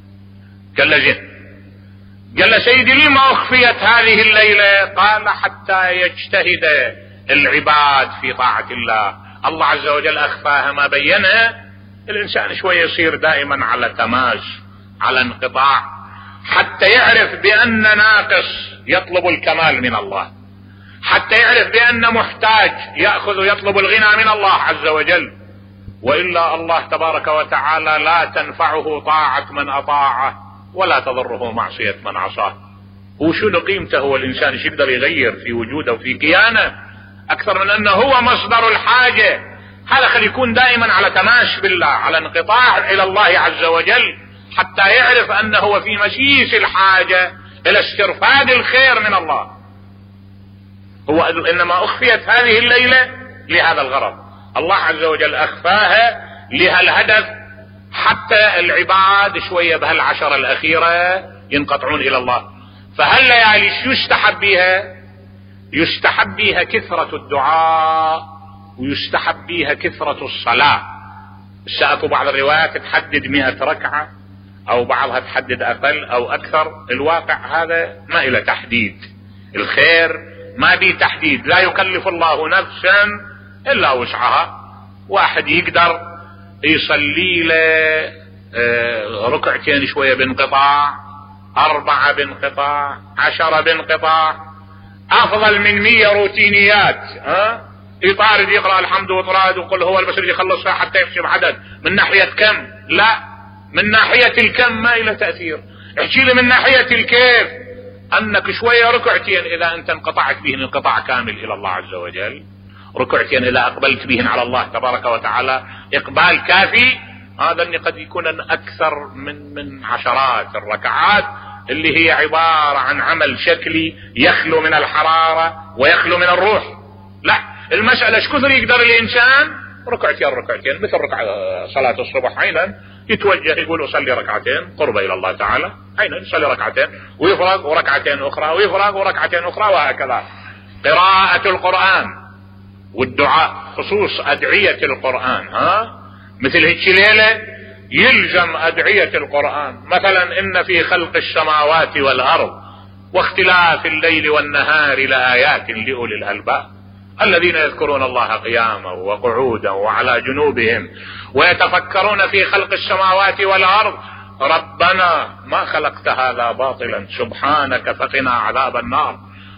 قال له زين. قال له سيدي لما أخفيت هذه الليلة؟ قال حتى يجتهد العباد في طاعة الله، الله عز وجل أخفاها ما بينها، الإنسان شوية يصير دائما على تماس على انقطاع، حتى يعرف بأن ناقص يطلب الكمال من الله، حتى يعرف بأن محتاج يأخذ يطلب الغنى من الله عز وجل، وإلا الله تبارك وتعالى لا تنفعه طاعة من أطاعه ولا تضره معصية من عصاه. وشنو قيمته هو الإنسان؟ ايش يقدر يغير في وجوده وفي كيانه أكثر من أنه هو مصدر الحاجة؟ هذا خلي يكون دائما على تماس بالله، على انقطاع إلى الله عز وجل، حتى يعرف أنه هو في مسيس الحاجة إلى استرفاد الخير من الله. هو إنما أخفيت هذه الليلة لهذا الغرض، الله عز وجل أخفاها لهالهدف، حتى العباد شوية بهالعشرة الأخيرة ينقطعون إلى الله. فهالليالي شو يستحب بيها؟ يستحب بيها كثرة الدعاء، ويستحب بيها كثرة الصلاة. سأكو بعض الروايات تحدد مئة ركعة، أو بعضها تحدد أقل أو أكثر، الواقع هذا ما إلى تحديد، الخير ما بيه تحديد، لا يكلف الله نفسا إلا وسعها. واحد يقدر يصلي له ركعتين شوية بانقطاع، أربعة بانقطاع، عشرة بانقطاع، أفضل من مية روتينيات. ها يطارد يقرأ الحمد وطراد وقل هو البشر يخلصها حتى يحسب عدد. من ناحية كم؟ لا، من ناحية الكم ما إلى تأثير. احكي لي من ناحية الكيف، أنك شوية ركعتين إذا أنت انقطعت بهن انقطاع كامل إلى الله عز وجل، ركعتين إذا أقبلت بهن على الله تبارك وتعالى إقبال كافي، هذا اللي قد يكون أكثر من من عشرات الركعات اللي هي عبارة عن عمل شكلي يخلو من الحرارة ويخلو من الروح. لا، المسألة ايش كثر يقدر الإنسان؟ ركعتين ركعتين، مثل ركعة صلاة الصبح عينا يتوجه يقول أصلي ركعتين قرب إلى الله تعالى، عينا يصلي ركعتين ويفرغ وركعتين أخرى ويفرغ وركعتين أخرى، وهكذا. قراءة القرآن والدعاء، خصوص أدعية القرآن، ها مثل هيك ليلة يلزم أدعية القرآن. مثلا إن في خلق السماوات والأرض واختلاف الليل والنهار لآيات لأولي الألباب الذين يذكرون الله قياما وقعودا وعلى جنوبهم ويتفكرون في خلق السماوات والأرض ربنا ما خلقت هذا باطلا سبحانك فقنا عذاب النار،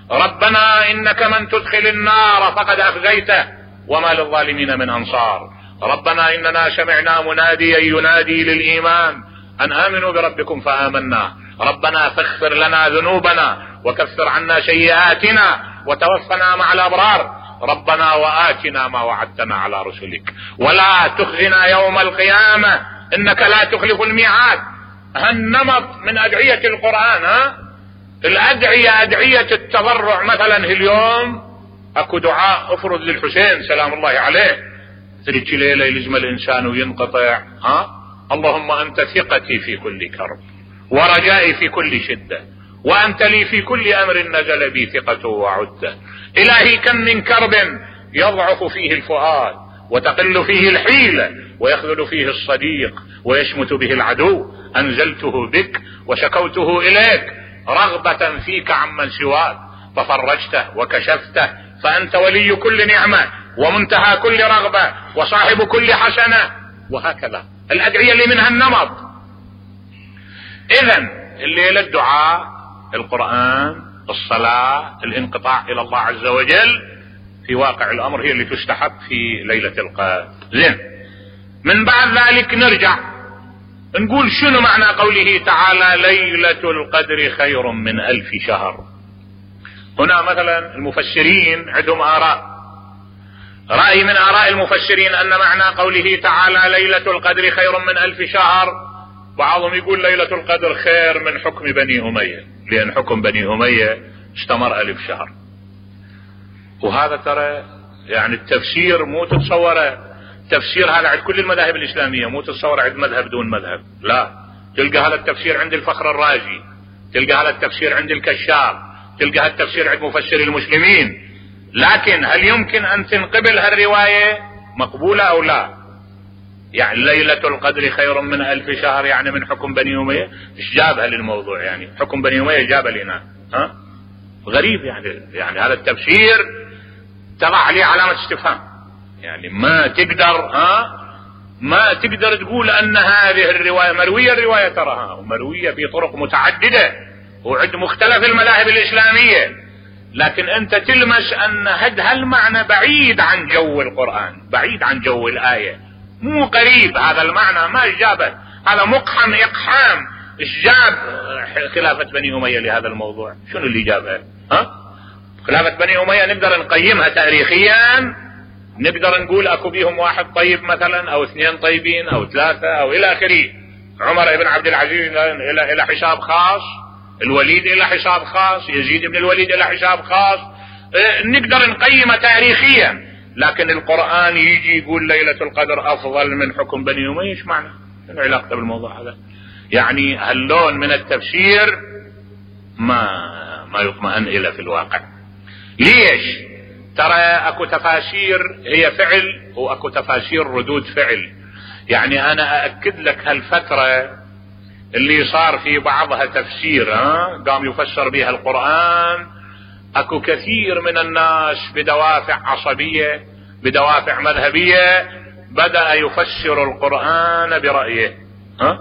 ربنا إنك من تدخل النار فقد أخزيته وما للظالمين من أنصار، ربنا إننا سمعنا مناديا ينادي للإيمان أن آمنوا بربكم فآمنا، ربنا فاغفر لنا ذنوبنا وكفر عنا سيئاتنا وتوفنا مع الأبرار، ربنا وآتنا ما وعدتنا على رسلك ولا تخزنا يوم القيامة إنك لا تخلف الميعاد. هالنمط من أدعية القرآن. ها الأدعية أدعية التضرع، مثلا اليوم أكو دعاء أفرض للحسين سلام الله عليه، تلك ليلة يلزم الإنسان وينقطع. ها اللهم أنت ثقتي في كل كرب ورجائي في كل شدة وأنت لي في كل أمر نزل بي ثقته وعدة، إلهي كم من كرب يضعف فيه الفؤاد وتقل فيه الحيلة ويخذل فيه الصديق ويشمت به العدو، أنزلته بك وشكوته إليك رغبة فيك عمن سواك ففرجته وكشفته، فأنت ولي كل نعمة ومنتهى كل رغبة وصاحب كل حسنة. وهكذا الأدعية اللي منها النمط. إذن الليلة الدعاء، القرآن، الصلاة، الانقطاع إلى الله عز وجل في واقع الأمر هي اللي تستحب في ليلة القدر. زين، من بعد ذلك نرجع نقول شنو معنى قوله تعالى ليلة القدر خير من ألف شهر. هنا مثلا المفسرين عندهم آراء. رأي من آراء المفسرين أن معنى قوله تعالى ليلة القدر خير من ألف شهر، بعضهم يقول ليلة القدر خير من حكم بني أمية، لأن حكم بني أمية استمر ألف شهر. وهذا ترى يعني التفسير مو تتصوره تفسير هذا عند كل المذاهب الإسلامية، مو تتصور عند مذهب دون مذهب، لا، تلقى هذا التفسير عند الفخر الرازي، تلقى هذا التفسير عند الكشاف، تلقى هذا التفسير عند مفسر المسلمين. لكن هل يمكن أن تنقبل هالرواية مقبولة أو لا؟ يعني ليلة القدر خير من ألف شهر يعني من حكم بني أمية، إيش جابها للموضوع؟ يعني حكم بني أمية جابها لنا؟ ها غريب يعني. يعني هذا التفسير تضع عليه علامة استفهام، يعني ما تقدر ها ما تقدر تقول أن هذه الرواية مروية. الرواية تراها مروية في طرق متعددة وعند مختلف المذاهب الإسلامية، لكن أنت تلمس أن هالمعنى بعيد عن جو القرآن، بعيد عن جو الآية، مو قريب. هذا المعنى ما جابه، هذا مقحم إقحام. إيش جاب خلافة بني أمية لهذا الموضوع؟ شنو اللي جابها؟ ها خلافة بني أمية نقدر نقيمها تاريخيا، نقدر نقول أكو بيهم واحد طيب مثلا أو اثنين طيبين أو ثلاثة أو إلى آخره. عمر بن عبد العزيز إلى إلى حساب خاص، الوليد إلى حساب خاص، يزيد بن الوليد إلى حساب خاص. اه نقدر نقيمه تاريخيا، لكن القرآن يجي يقول ليلة القدر أفضل من حكم بني أمية. إيش معنى؟ شنو علاقته بالموضوع هذا؟ يعني هاللون من التفسير ما ما يطمئن إلى في الواقع. ليش؟ ترى أكو تفاسير هي فعل وأكو تفاسير ردود فعل. يعني أنا أأكد لك هالفترة اللي صار في بعضها تفسير ها قام يفسر بها القرآن، أكو كثير من الناس بدوافع عصبية بدوافع مذهبية بدأ يفسر القرآن برأيه. ها؟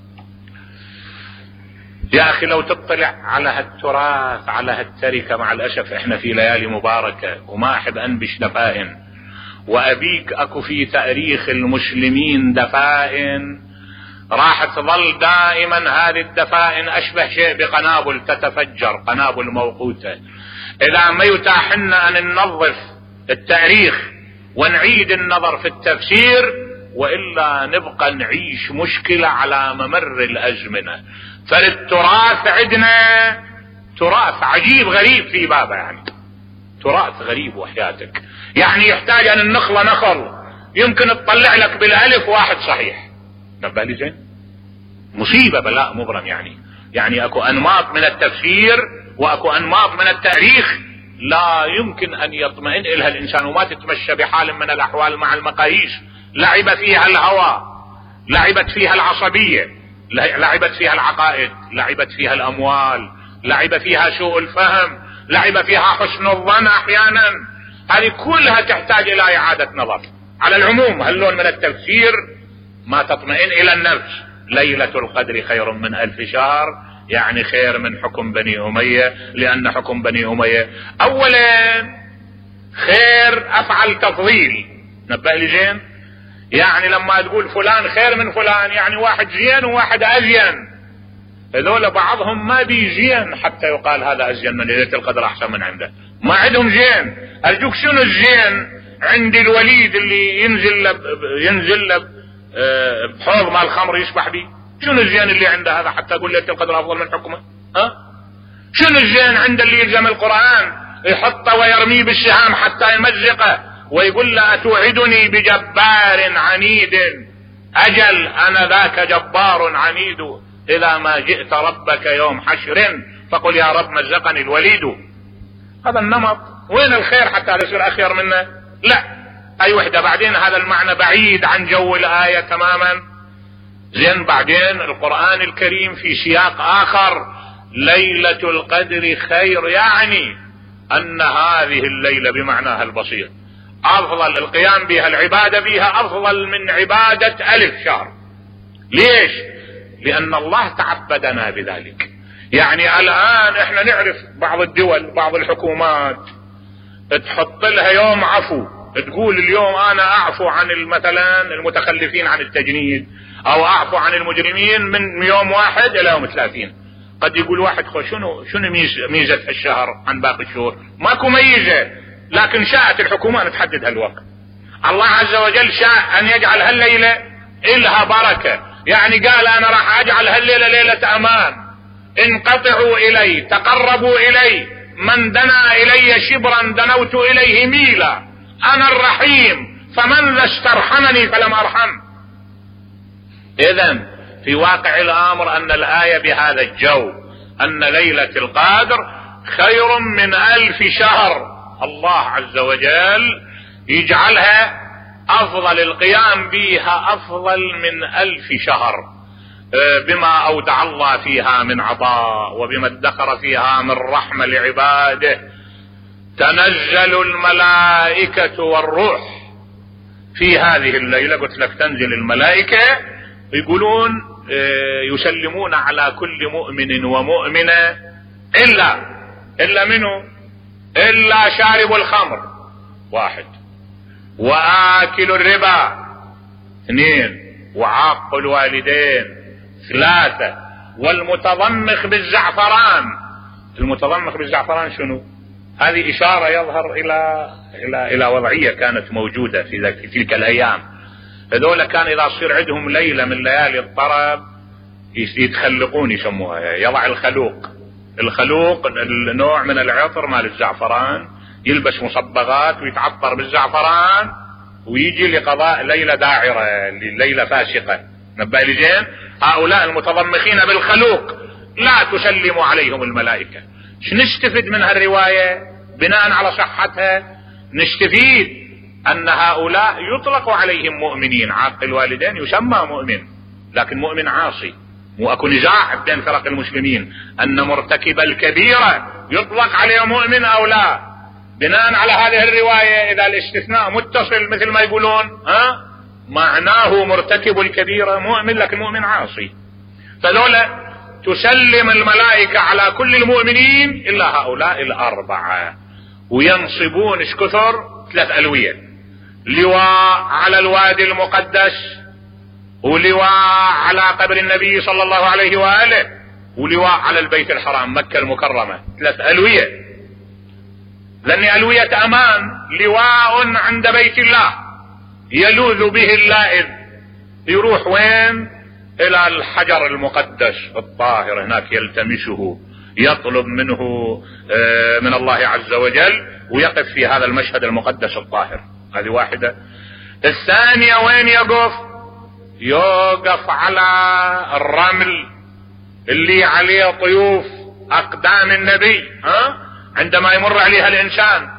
يا أخي لو تطلع على هالتراث، على هالتركة، مع الأسف احنا في ليالي مباركة وما أحب أنبش دفائن، وأبيك أكو في تاريخ المسلمين دفائن راح تظل دائما هذه الدفائن أشبه شيء بقنابل تتفجر، قنابل موقوتة. إذا ما يتاح لنا أن ننظف التاريخ ونعيد النظر في التفسير، وإلا نبقى نعيش مشكلة على ممر الأزمنة. فالتراث عندنا تراث عجيب غريب في بابه، يعني تراث غريب وحياتك، يعني يحتاج أن النخلة نخل يمكن تطلع لك بالألف واحد صحيح. نبه لي زين؟ مصيبة بلاء مبرم. يعني يعني اكو انماط من التفسير واكو انماط من التاريخ لا يمكن ان يطمئن الها الانسان وما تتمشى بحال من الاحوال مع المقاييس. لعب فيها الهوى، لعبت فيها العصبية، لعبت فيها العقائد، لعبت فيها الاموال، لعب فيها سوء الفهم، لعب فيها حسن الظن احيانا. هذه كلها تحتاج الى اعادة نظر. على العموم هاللون من التفسير ما تطمئن الى النفس. ليلة القدر خير من الف شهر، يعني خير من حكم بني امية، لان حكم بني امية اولا خير افعل تفضيل. نبه لي زين؟ يعني لما تقول فلان خير من فلان، يعني واحد زين وواحد ازين. هذول بعضهم ما بيزين حتى يقال هذا ازين من ليلة القدر احسن من عنده، ما عندهم زين. ارجوك شنو الزين عند الوليد اللي ينزل لب ينزل لب بحوض مال الخمر يسبح بيه؟ شنو الزين اللي عنده هذا حتى يقول ليلة القدر افضل من حكمه؟ ها؟ شنو الزين عند اللي يلزم القرآن يحطه ويرميه بالسهام حتى يمزقه ويقول له اتوعدني بجبار عنيد؟ اجل انا ذاك جبار عنيد، اذا ما جئت ربك يوم حشر فقل يا رب مزقني الوليد. هذا النمط. وين الخير حتى هذا يصير اخير منه؟ لا. اي وحدة. بعدين هذا المعنى بعيد عن جو الآية تماما. زين بعدين القرآن الكريم في سياق اخر، ليلة القدر خير، يعني ان هذه الليلة بمعناها البسيط افضل القيام بها، العبادة بها افضل من عبادة الف شهر. ليش؟ لان الله تعبدنا بذلك. يعني الان احنا نعرف بعض الدول بعض الحكومات تحط لها يوم عفو، تقول اليوم انا اعفو عن مثلا المتخلفين عن التجنيد او اعفو عن المجرمين من يوم واحد الى يوم ثلاثين. قد يقول واحد خو شنو شنو ميزة الشهر عن باقي الشهور؟ ماكو ميزة، لكن شاءت الحكومة ان تحدد هالوقت. الله عز وجل شاء ان يجعل هالليلة إلها بركة، يعني قال انا راح اجعل هالليلة ليلة امان، انقطعوا الي، تقربوا الي، من دنا الي شبرا دنوت اليه ميلا، انا الرحيم فمن ذا استرحمني فلم ارحم. اذن في واقع الامر ان الاية بهذا الجو، ان ليلة القدر خير من الف شهر. الله عز وجل يجعلها افضل، القيام بها افضل من الف شهر، بما اودع الله فيها من عطاء وبما ادخر فيها من رحمة لعباده. تنزل الملائكة والروح في هذه الليلة. قلت لك تنزل الملائكة يقولون يسلمون على كل مؤمن ومؤمنة إلا إلا منه إلا شارب الخمر واحد، وآكل الربا اثنين، وعاق الوالدين ثلاثة، والمتضمخ بالزعفران. المتضمخ بالزعفران شنو؟ هذه إشارة يظهر إلى إلى إلى وضعية كانت موجودة في, في تلك الأيام. هذول كان إذا صير عندهم ليلة من ليالي الطرب يتخلقون يسموها، يضع الخلوق. الخلوق النوع من العطر مال الزعفران، يلبس مصبغات ويتعطر بالزعفران ويجي لقضاء ليلة داعرة، ليلة فاسقة. نبه لي زين؟ هؤلاء المتضمخين بالخلوق لا تسلم عليهم الملائكة. شو نستفيد من هالرواية بناء على صحتها؟ نستفيد ان هؤلاء يطلق عليهم مؤمنين. عاق الوالدين يسمى مؤمن، لكن مؤمن عاصي. واكو نزاع بين فرق المسلمين ان مرتكب الكبيرة يطلق عليه مؤمن او لا. بناء على هذه الرواية اذا الاستثناء متصل مثل ما يقولون، ها معناه مرتكب الكبيرة مؤمن لكن مؤمن عاصي. فذولا تسلم الملائكة على كل المؤمنين إلا هؤلاء الأربعة، وينصبون ايش كثر؟ ثلاث ألوية: لواء على الوادي المقدس، ولواء على قبر النبي صلى الله عليه وآله، ولواء على البيت الحرام مكة المكرمة. ثلاث ألوية، لأن ألوية أمان. لواء عند بيت الله يلوذ به اللائذ، يروح وين؟ إلى الحجر المقدس الطاهر، هناك يلتمسه، يطلب منه من الله عز وجل، ويقف في هذا المشهد المقدس الطاهر. هذه واحدة. الثانية وين يقف؟ يوقف على الرمل اللي عليه طيوف أقدام النبي، ها؟ عندما يمر عليها الإنسان.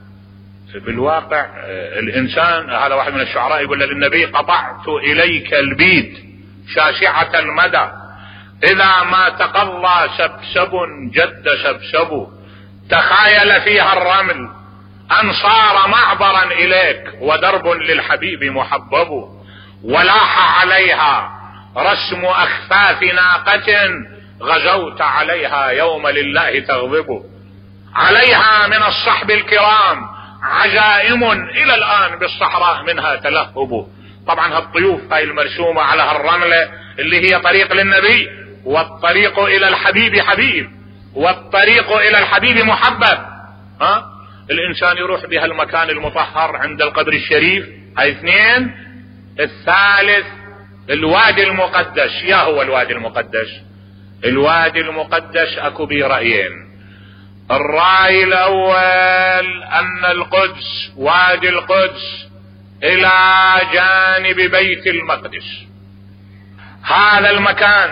بالواقع الإنسان، هذا واحد من الشعراء يقول للنبي: قطعت إليك البيد شاسعة المدى، إذا ما تقضى سبسب جد سبسب، تخايل فيها الرمل أن صار معبرا إليك، ودرب للحبيب محبب، ولاح عليها رسم أخفاف ناقة، غزوت عليها يوم لله تغضب، عليها من الصحب الكرام عجائم، إلى الآن بالصحراء منها تلهب. طبعا هالطيوف هاي المرسومة على هالرملة اللي هي طريق للنبي، والطريق إلى الحبيب حبيب، والطريق إلى الحبيب محبب. ها؟ الإنسان يروح بهالمكان المطهر عند القبر الشريف. هاي اثنين. الثالث الوادي المقدس. يا هو الوادي المقدس؟ الوادي المقدس اكو بيه رأيين. الرأي الأول أن القدس، وادي القدس، إلى جانب بيت المقدس. هذا المكان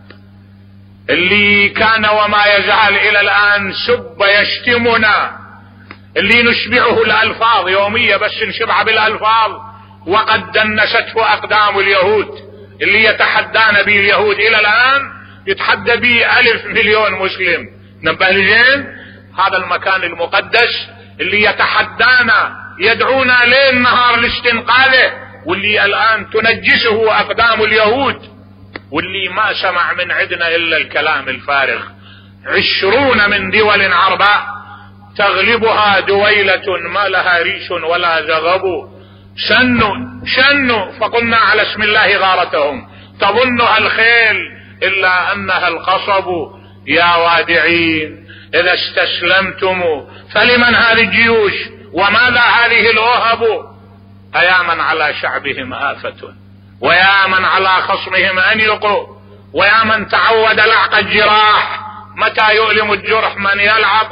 اللي كان وما يزال إلى الآن سب يشتمنا، اللي نشبعه الألفاظ يومية، بس نشبع بالألفاظ، وقد دنسته أقدام اليهود، اللي يتحدانا به اليهود إلى الآن، يتحدى به ألف مليون مسلم. نبه لجين هذا المكان المقدس اللي يتحدانا، يدعونا ليل نهار لاستنقاذه، واللي الآن تنجسه أقدام اليهود، واللي ما سمع من عندنا إلا الكلام الفارغ. عشرون من دول عرباء تغلبها دويلة ما لها ريش ولا زغب، شنوا شنوا فقلنا على اسم الله غارتهم، تظنها الخيل إلا أنها القصب. يا وادعين إذا استسلمتم فلمن هذه الجيوش وماذا هذه الوهب؟ أيا من على شعبهم آفة، ويا من على خصمهم أنيق، ويا من تعود لعق الجراح، متى يؤلم الجرح من يلعق.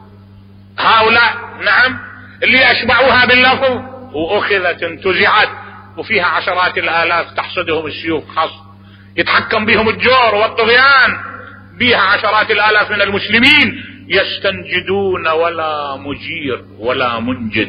هؤلاء نعم اللي أشبعوها باللفظ، وأخذت انتزعت، وفيها عشرات الآلاف تحصدهم السيوف حصد، يتحكم بهم الجور والطغيان، بها عشرات الآلاف من المسلمين يستنجدون ولا مجير ولا منجد.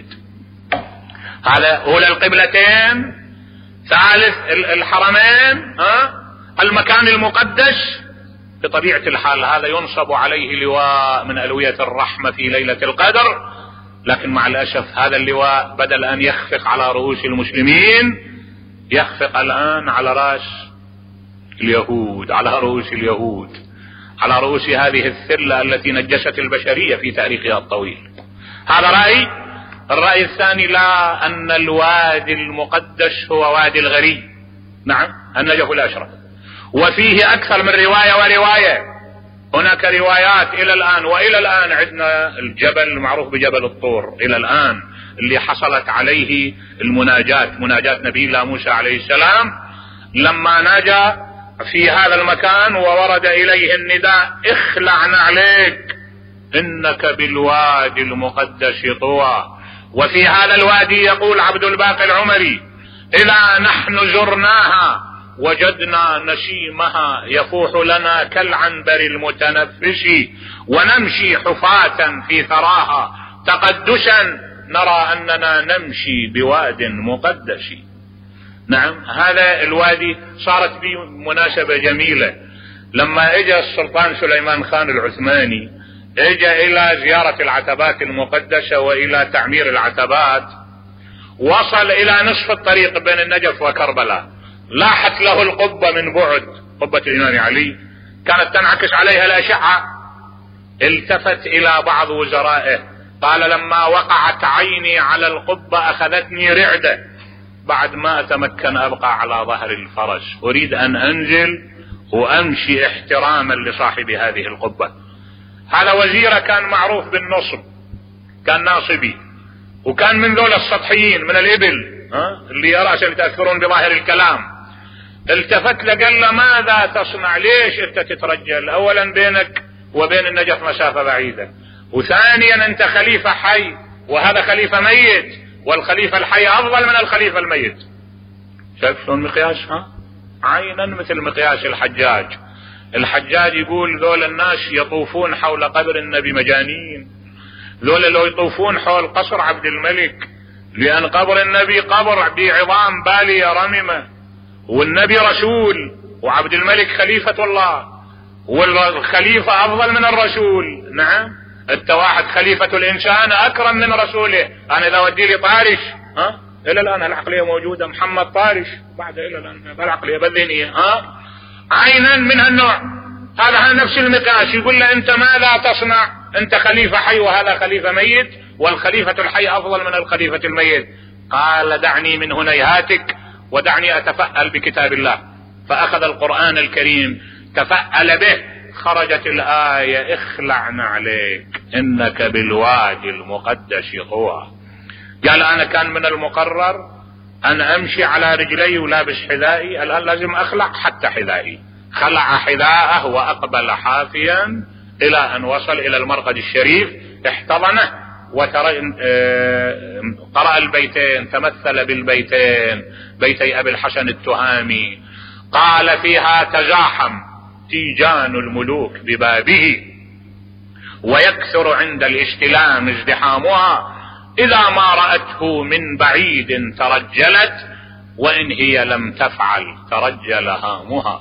هذا أولى القبلتين. ثالث الحرمين، ها؟ المكان المقدس بطبيعة الحال هذا ينصب عليه لواء من ألوية الرحمة في ليلة القدر، لكن مع الأسف هذا اللواء بدل أن يخفق على رؤوس المسلمين، يخفق الآن على رأس اليهود، على رؤوس اليهود، على رؤوس هذه الثلة التي نجست البشرية في تاريخها الطويل. هذا رأي. الرأي الثاني لا، أن الوادي المقدس هو وادي الغري، نعم النجف الأشرف، وفيه أكثر من رواية ورواية. هناك روايات إلى الآن، وإلى الآن عندنا الجبل المعروف بجبل الطور إلى الآن، اللي حصلت عليه المناجاة، مناجاة نبي الله موسى عليه السلام لما ناجى في هذا المكان، وورد إليه النداء: اخلع نعليك إنك بالوادي المقدس طوى. وفي هذا الوادي يقول عبد الباقي العمري: إذا نحن زرناها وجدنا نسيمها يفوح لنا كالعنبر المتنفس، ونمشي حفاة في ثراها تقدسا، نرى أننا نمشي بواد مقدس. نعم هذا الوادي صارت به مناسبة جميلة. لما اجى السلطان سليمان خان العثماني، اجى الى زيارة العتبات المقدسة والى تعمير العتبات، وصل الى نصف الطريق بين النجف وكربلاء، لاحت له القبة من بعد، قبة الامام علي كانت تنعكس عليها الاشعة. التفت الى بعض وزرائه قال: لما وقعت عيني على القبة اخذتني رعدة، بعد ما اتمكن ابقى على ظهر الفرس، اريد ان انزل وامشي احتراما لصاحب هذه القبة. هذا وزير كان معروف بالنصب، كان ناصبي، وكان من ذول السطحيين من الابل، ها اللي رأسا يتأثرون بظاهر الكلام. التفت له قال له: ماذا تصنع؟ ليش انت تترجل؟ اولا بينك وبين النجف مسافة بعيدة، وثانيا انت خليفة حي وهذا خليفة ميت، والخليفة الحي افضل من الخليفة الميت. شايف شلون مقياس؟ ها عينا مثل مقياس الحجاج. الحجاج يقول: ذول الناس يطوفون حول قبر النبي مجانين، ذول لو يطوفون حول قصر عبد الملك، لان قبر النبي قبر بعظام بالية رممة، والنبي رسول وعبد الملك خليفة الله، والخليفة افضل من الرسول. نعم انت واحد خليفة الانسان اكرم من رسوله. انا اذا ودي لي طارش، ها الى الان العقلية موجودة، محمد طارش بعد الى الان العقلية بالذهنية، ها عينا من هالنوع. هذا نفس المقياس. يقول له: انت ماذا تصنع؟ انت خليفة حي وهذا خليفة ميت، والخليفة الحي افضل من الخليفة الميت. قال: دعني من هنيهاتك ودعني اتفأل بكتاب الله. فاخذ القرآن الكريم تفأل به، خرجت الآية: اخلعنا عليك انك بالوادي المقدس طوى. قال: انا كان من المقرر ان امشي على رجلي ولابس حذائي، الان لازم اخلع حتى حذائي. خلع حذاءه واقبل حافيا الى ان وصل الى المرقد الشريف، احتضنه وقرأ البيتين، تمثل بالبيتين بيتي ابي الحسن التهامي. قال فيها: تزاحم تيجان الملوك ببابه، ويكثر عند الاستلام ازدحامها، اذا ما رأته من بعيد ترجلت، وان هي لم تفعل ترجل هامها.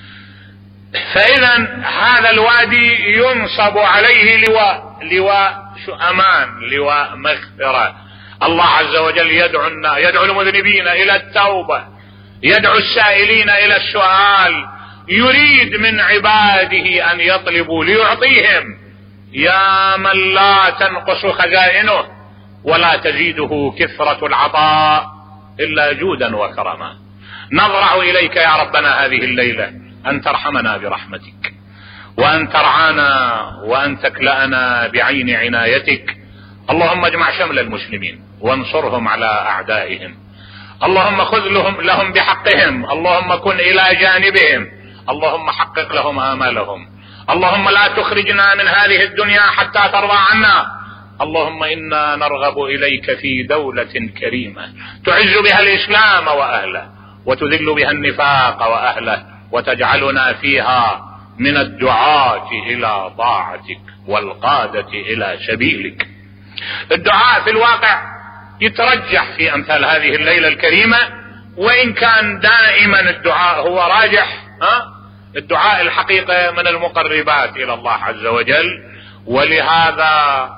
فاذا هذا الوادي ينصب عليه لواء، لواء شو امان، لواء مغفرة. الله عز وجل يدعو يدعو المذنبين الى التوبة، يدعو السائلين الى السؤال، يريد من عباده ان يطلبوا ليعطيهم. يا من لا تنقص خزائنه ولا تزيده كثرة العطاء الا جودا وكرما. نضرع اليك يا ربنا هذه الليلة ان ترحمنا برحمتك، وان ترعانا، وان تكلأنا بعين عنايتك. اللهم اجمع شمل المسلمين وانصرهم على اعدائهم. اللهم خذ لهم, لهم بحقهم. اللهم كن الى جانبهم. اللهم حقق لهم آمالهم. اللهم لا تخرجنا من هذه الدنيا حتى ترضى عنا. اللهم إنا نرغب إليك في دولة كريمة تعز بها الإسلام وأهله، وتذل بها النفاق وأهله، وتجعلنا فيها من الدعاة إلى طاعتك والقادة إلى سبيلك. الدعاء في الواقع يترجح في أمثال هذه الليلة الكريمة، وإن كان دائما الدعاء هو راجح. ها؟ الدعاء الحقيقة من المقربات إلى الله عز وجل. ولهذا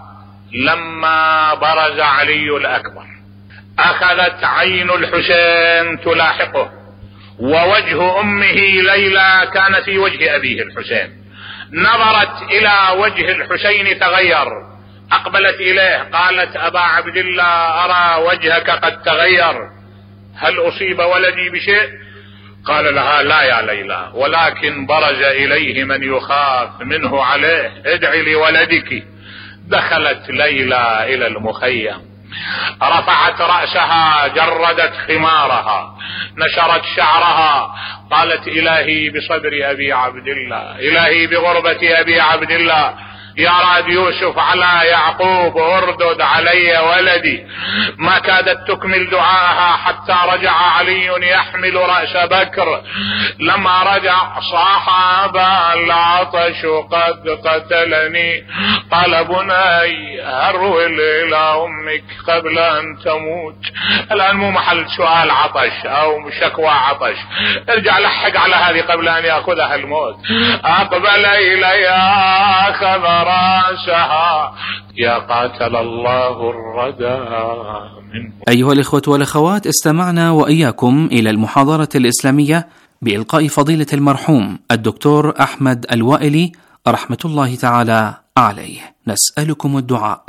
لما برز علي الأكبر أخذت عين الحسين تلاحقه، ووجه أمه ليلى كان في وجه أبيه الحسين. نظرت إلى وجه الحسين تغير، أقبلت إليه قالت: أبا عبد الله أرى وجهك قد تغير، هل أصيب ولدي بشيء؟ قال لها: لا يا ليلى، ولكن برز إليه من يخاف منه عليه، ادعي لولدك. دخلت ليلى إلى المخيم، رفعت رأسها، جردت خمارها، نشرت شعرها، قالت: إلهي بصبر أبي عبد الله، إلهي بغربة أبي عبد الله، يا راد يوسف على يعقوب، اردد علي ولدي. ما كادت تكمل دعاءها حتى رجع علي يحمل رأس بكر. لما رجع صاح: أبا العطش قد قتلني. قال: بني هرول إلى أمك قبل أن تموت. الآن مو محل سؤال عطش أو شكوى عطش، ارجع لحق على هذه قبل أن يأخذها الموت. أقبل إلي أخذ رأسها يا قاتل الله الردى منه. أيها الإخوة والأخوات، استمعنا وإياكم إلى المحاضرة الإسلامية بإلقاء فضيلة المرحوم الدكتور أحمد الوائلي رحمة الله تعالى عليه. نسألكم الدعاء.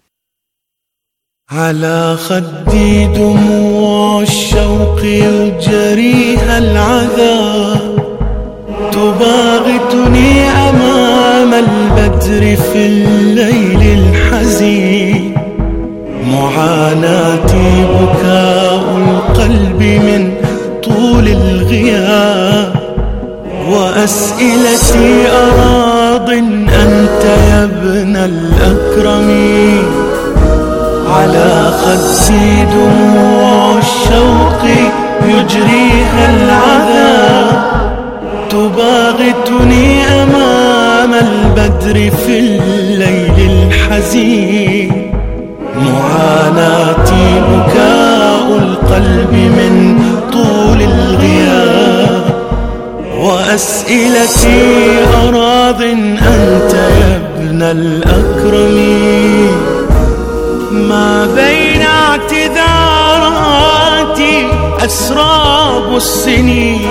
على خدي دموع الشوق يجريها العذاب، تباغتني أمام البدر في الليل الحزين، معاناتي بكاء القلب من طول الغياب، وأسئلتي أراض أنت يا ابن الأكرمين. على خدي دموع الشوق يجريها العذاب، تباغتني أمام البدر في الليل الحزين، معاناتي بكاء القلب من طول الغياب، وأسئلتي أراض أنت يا ابن الأكرمين. ما بين اعتذاراتي أسراب السنين،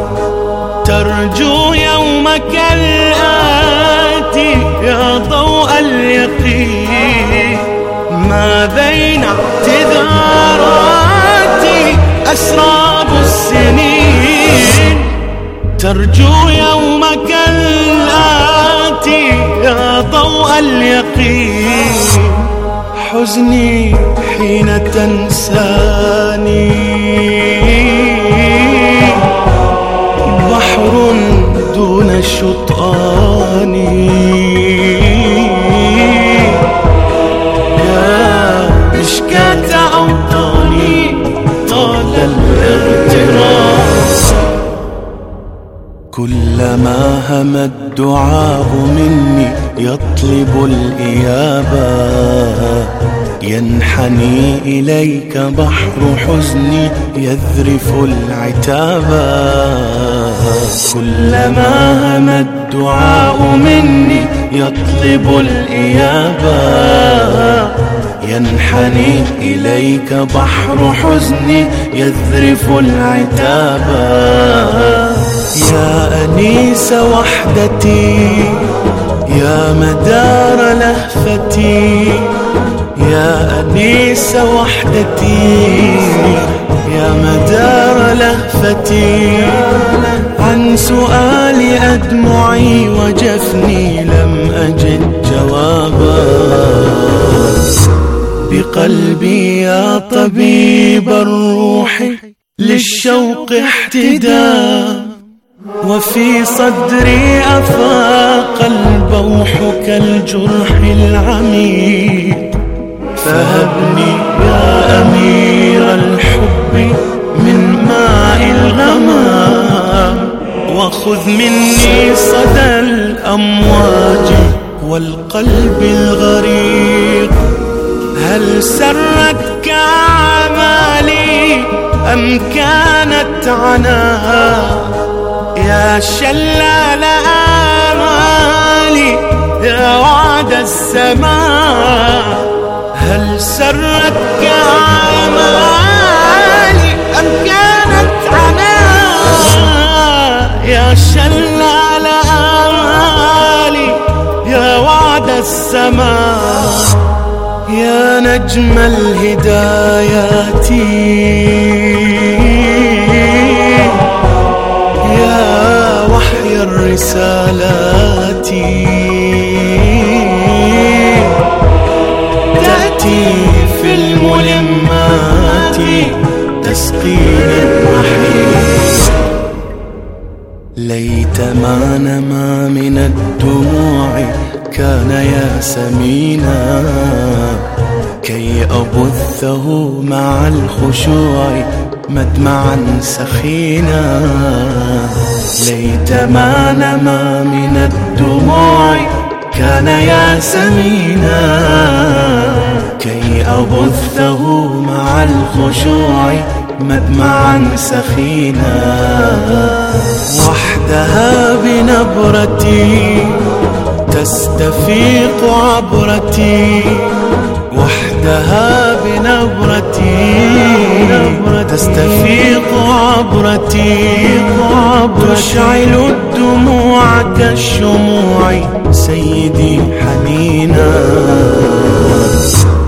ترجو يومك الآتي يا ضوء اليقين. ما بين اعتذاراتي أسراب السنين، ترجو يومك الآتي يا ضوء اليقين. حزني حين تنساني بحر دون شطآن، يا مشكاة أوطاني طال الاغتراب. كلما هم الدعاء مني يطلب الإجابة، ينحني إليك بحر حزني يذرف العتابا. كلما هم الدعاء مني يطلب الإجابة، ينحني إليك بحر حزني يذرف العتابا. يا أنيس وحدتي، يا مدار لهفتي، يا أنيس وحدتي، يا مدار لهفتي. عن سؤال أدمعي وجفني لم أجد جوابا. بقلبي يا طبيب الروح للشوق احتداء، وفي صدري أفاق البوح كالجرح العميق. فهبني يا أمير الحب من ماء الغمام، وخذ مني صدى الأمواج والقلب الغريق. هل سرتك أعمالي أم كانت عناها؟ يا شلال آمالي يا وعد السماء. هل سرتك أعمالي أم كانت عناها؟ يا شلال آمالي يا وعد السماء. يا نجم الهدايات، يا وحي الرسالات، تأتي في الملمات تسقيني الرحيق. ليت ما نما من الدموع كان يا سمينا، كي أبثه مع الخشوع مدمعا سخينا. ليت ما نما من الدموع كان يا سمينا، كي أبثه مع الخشوع مدمعا سخينا. وحدها بنبرتي تستفيق عبرتي وحدها بنبرتي، تستفيق عبرتي تشعل الدموع كالشموع سيدي حنينا.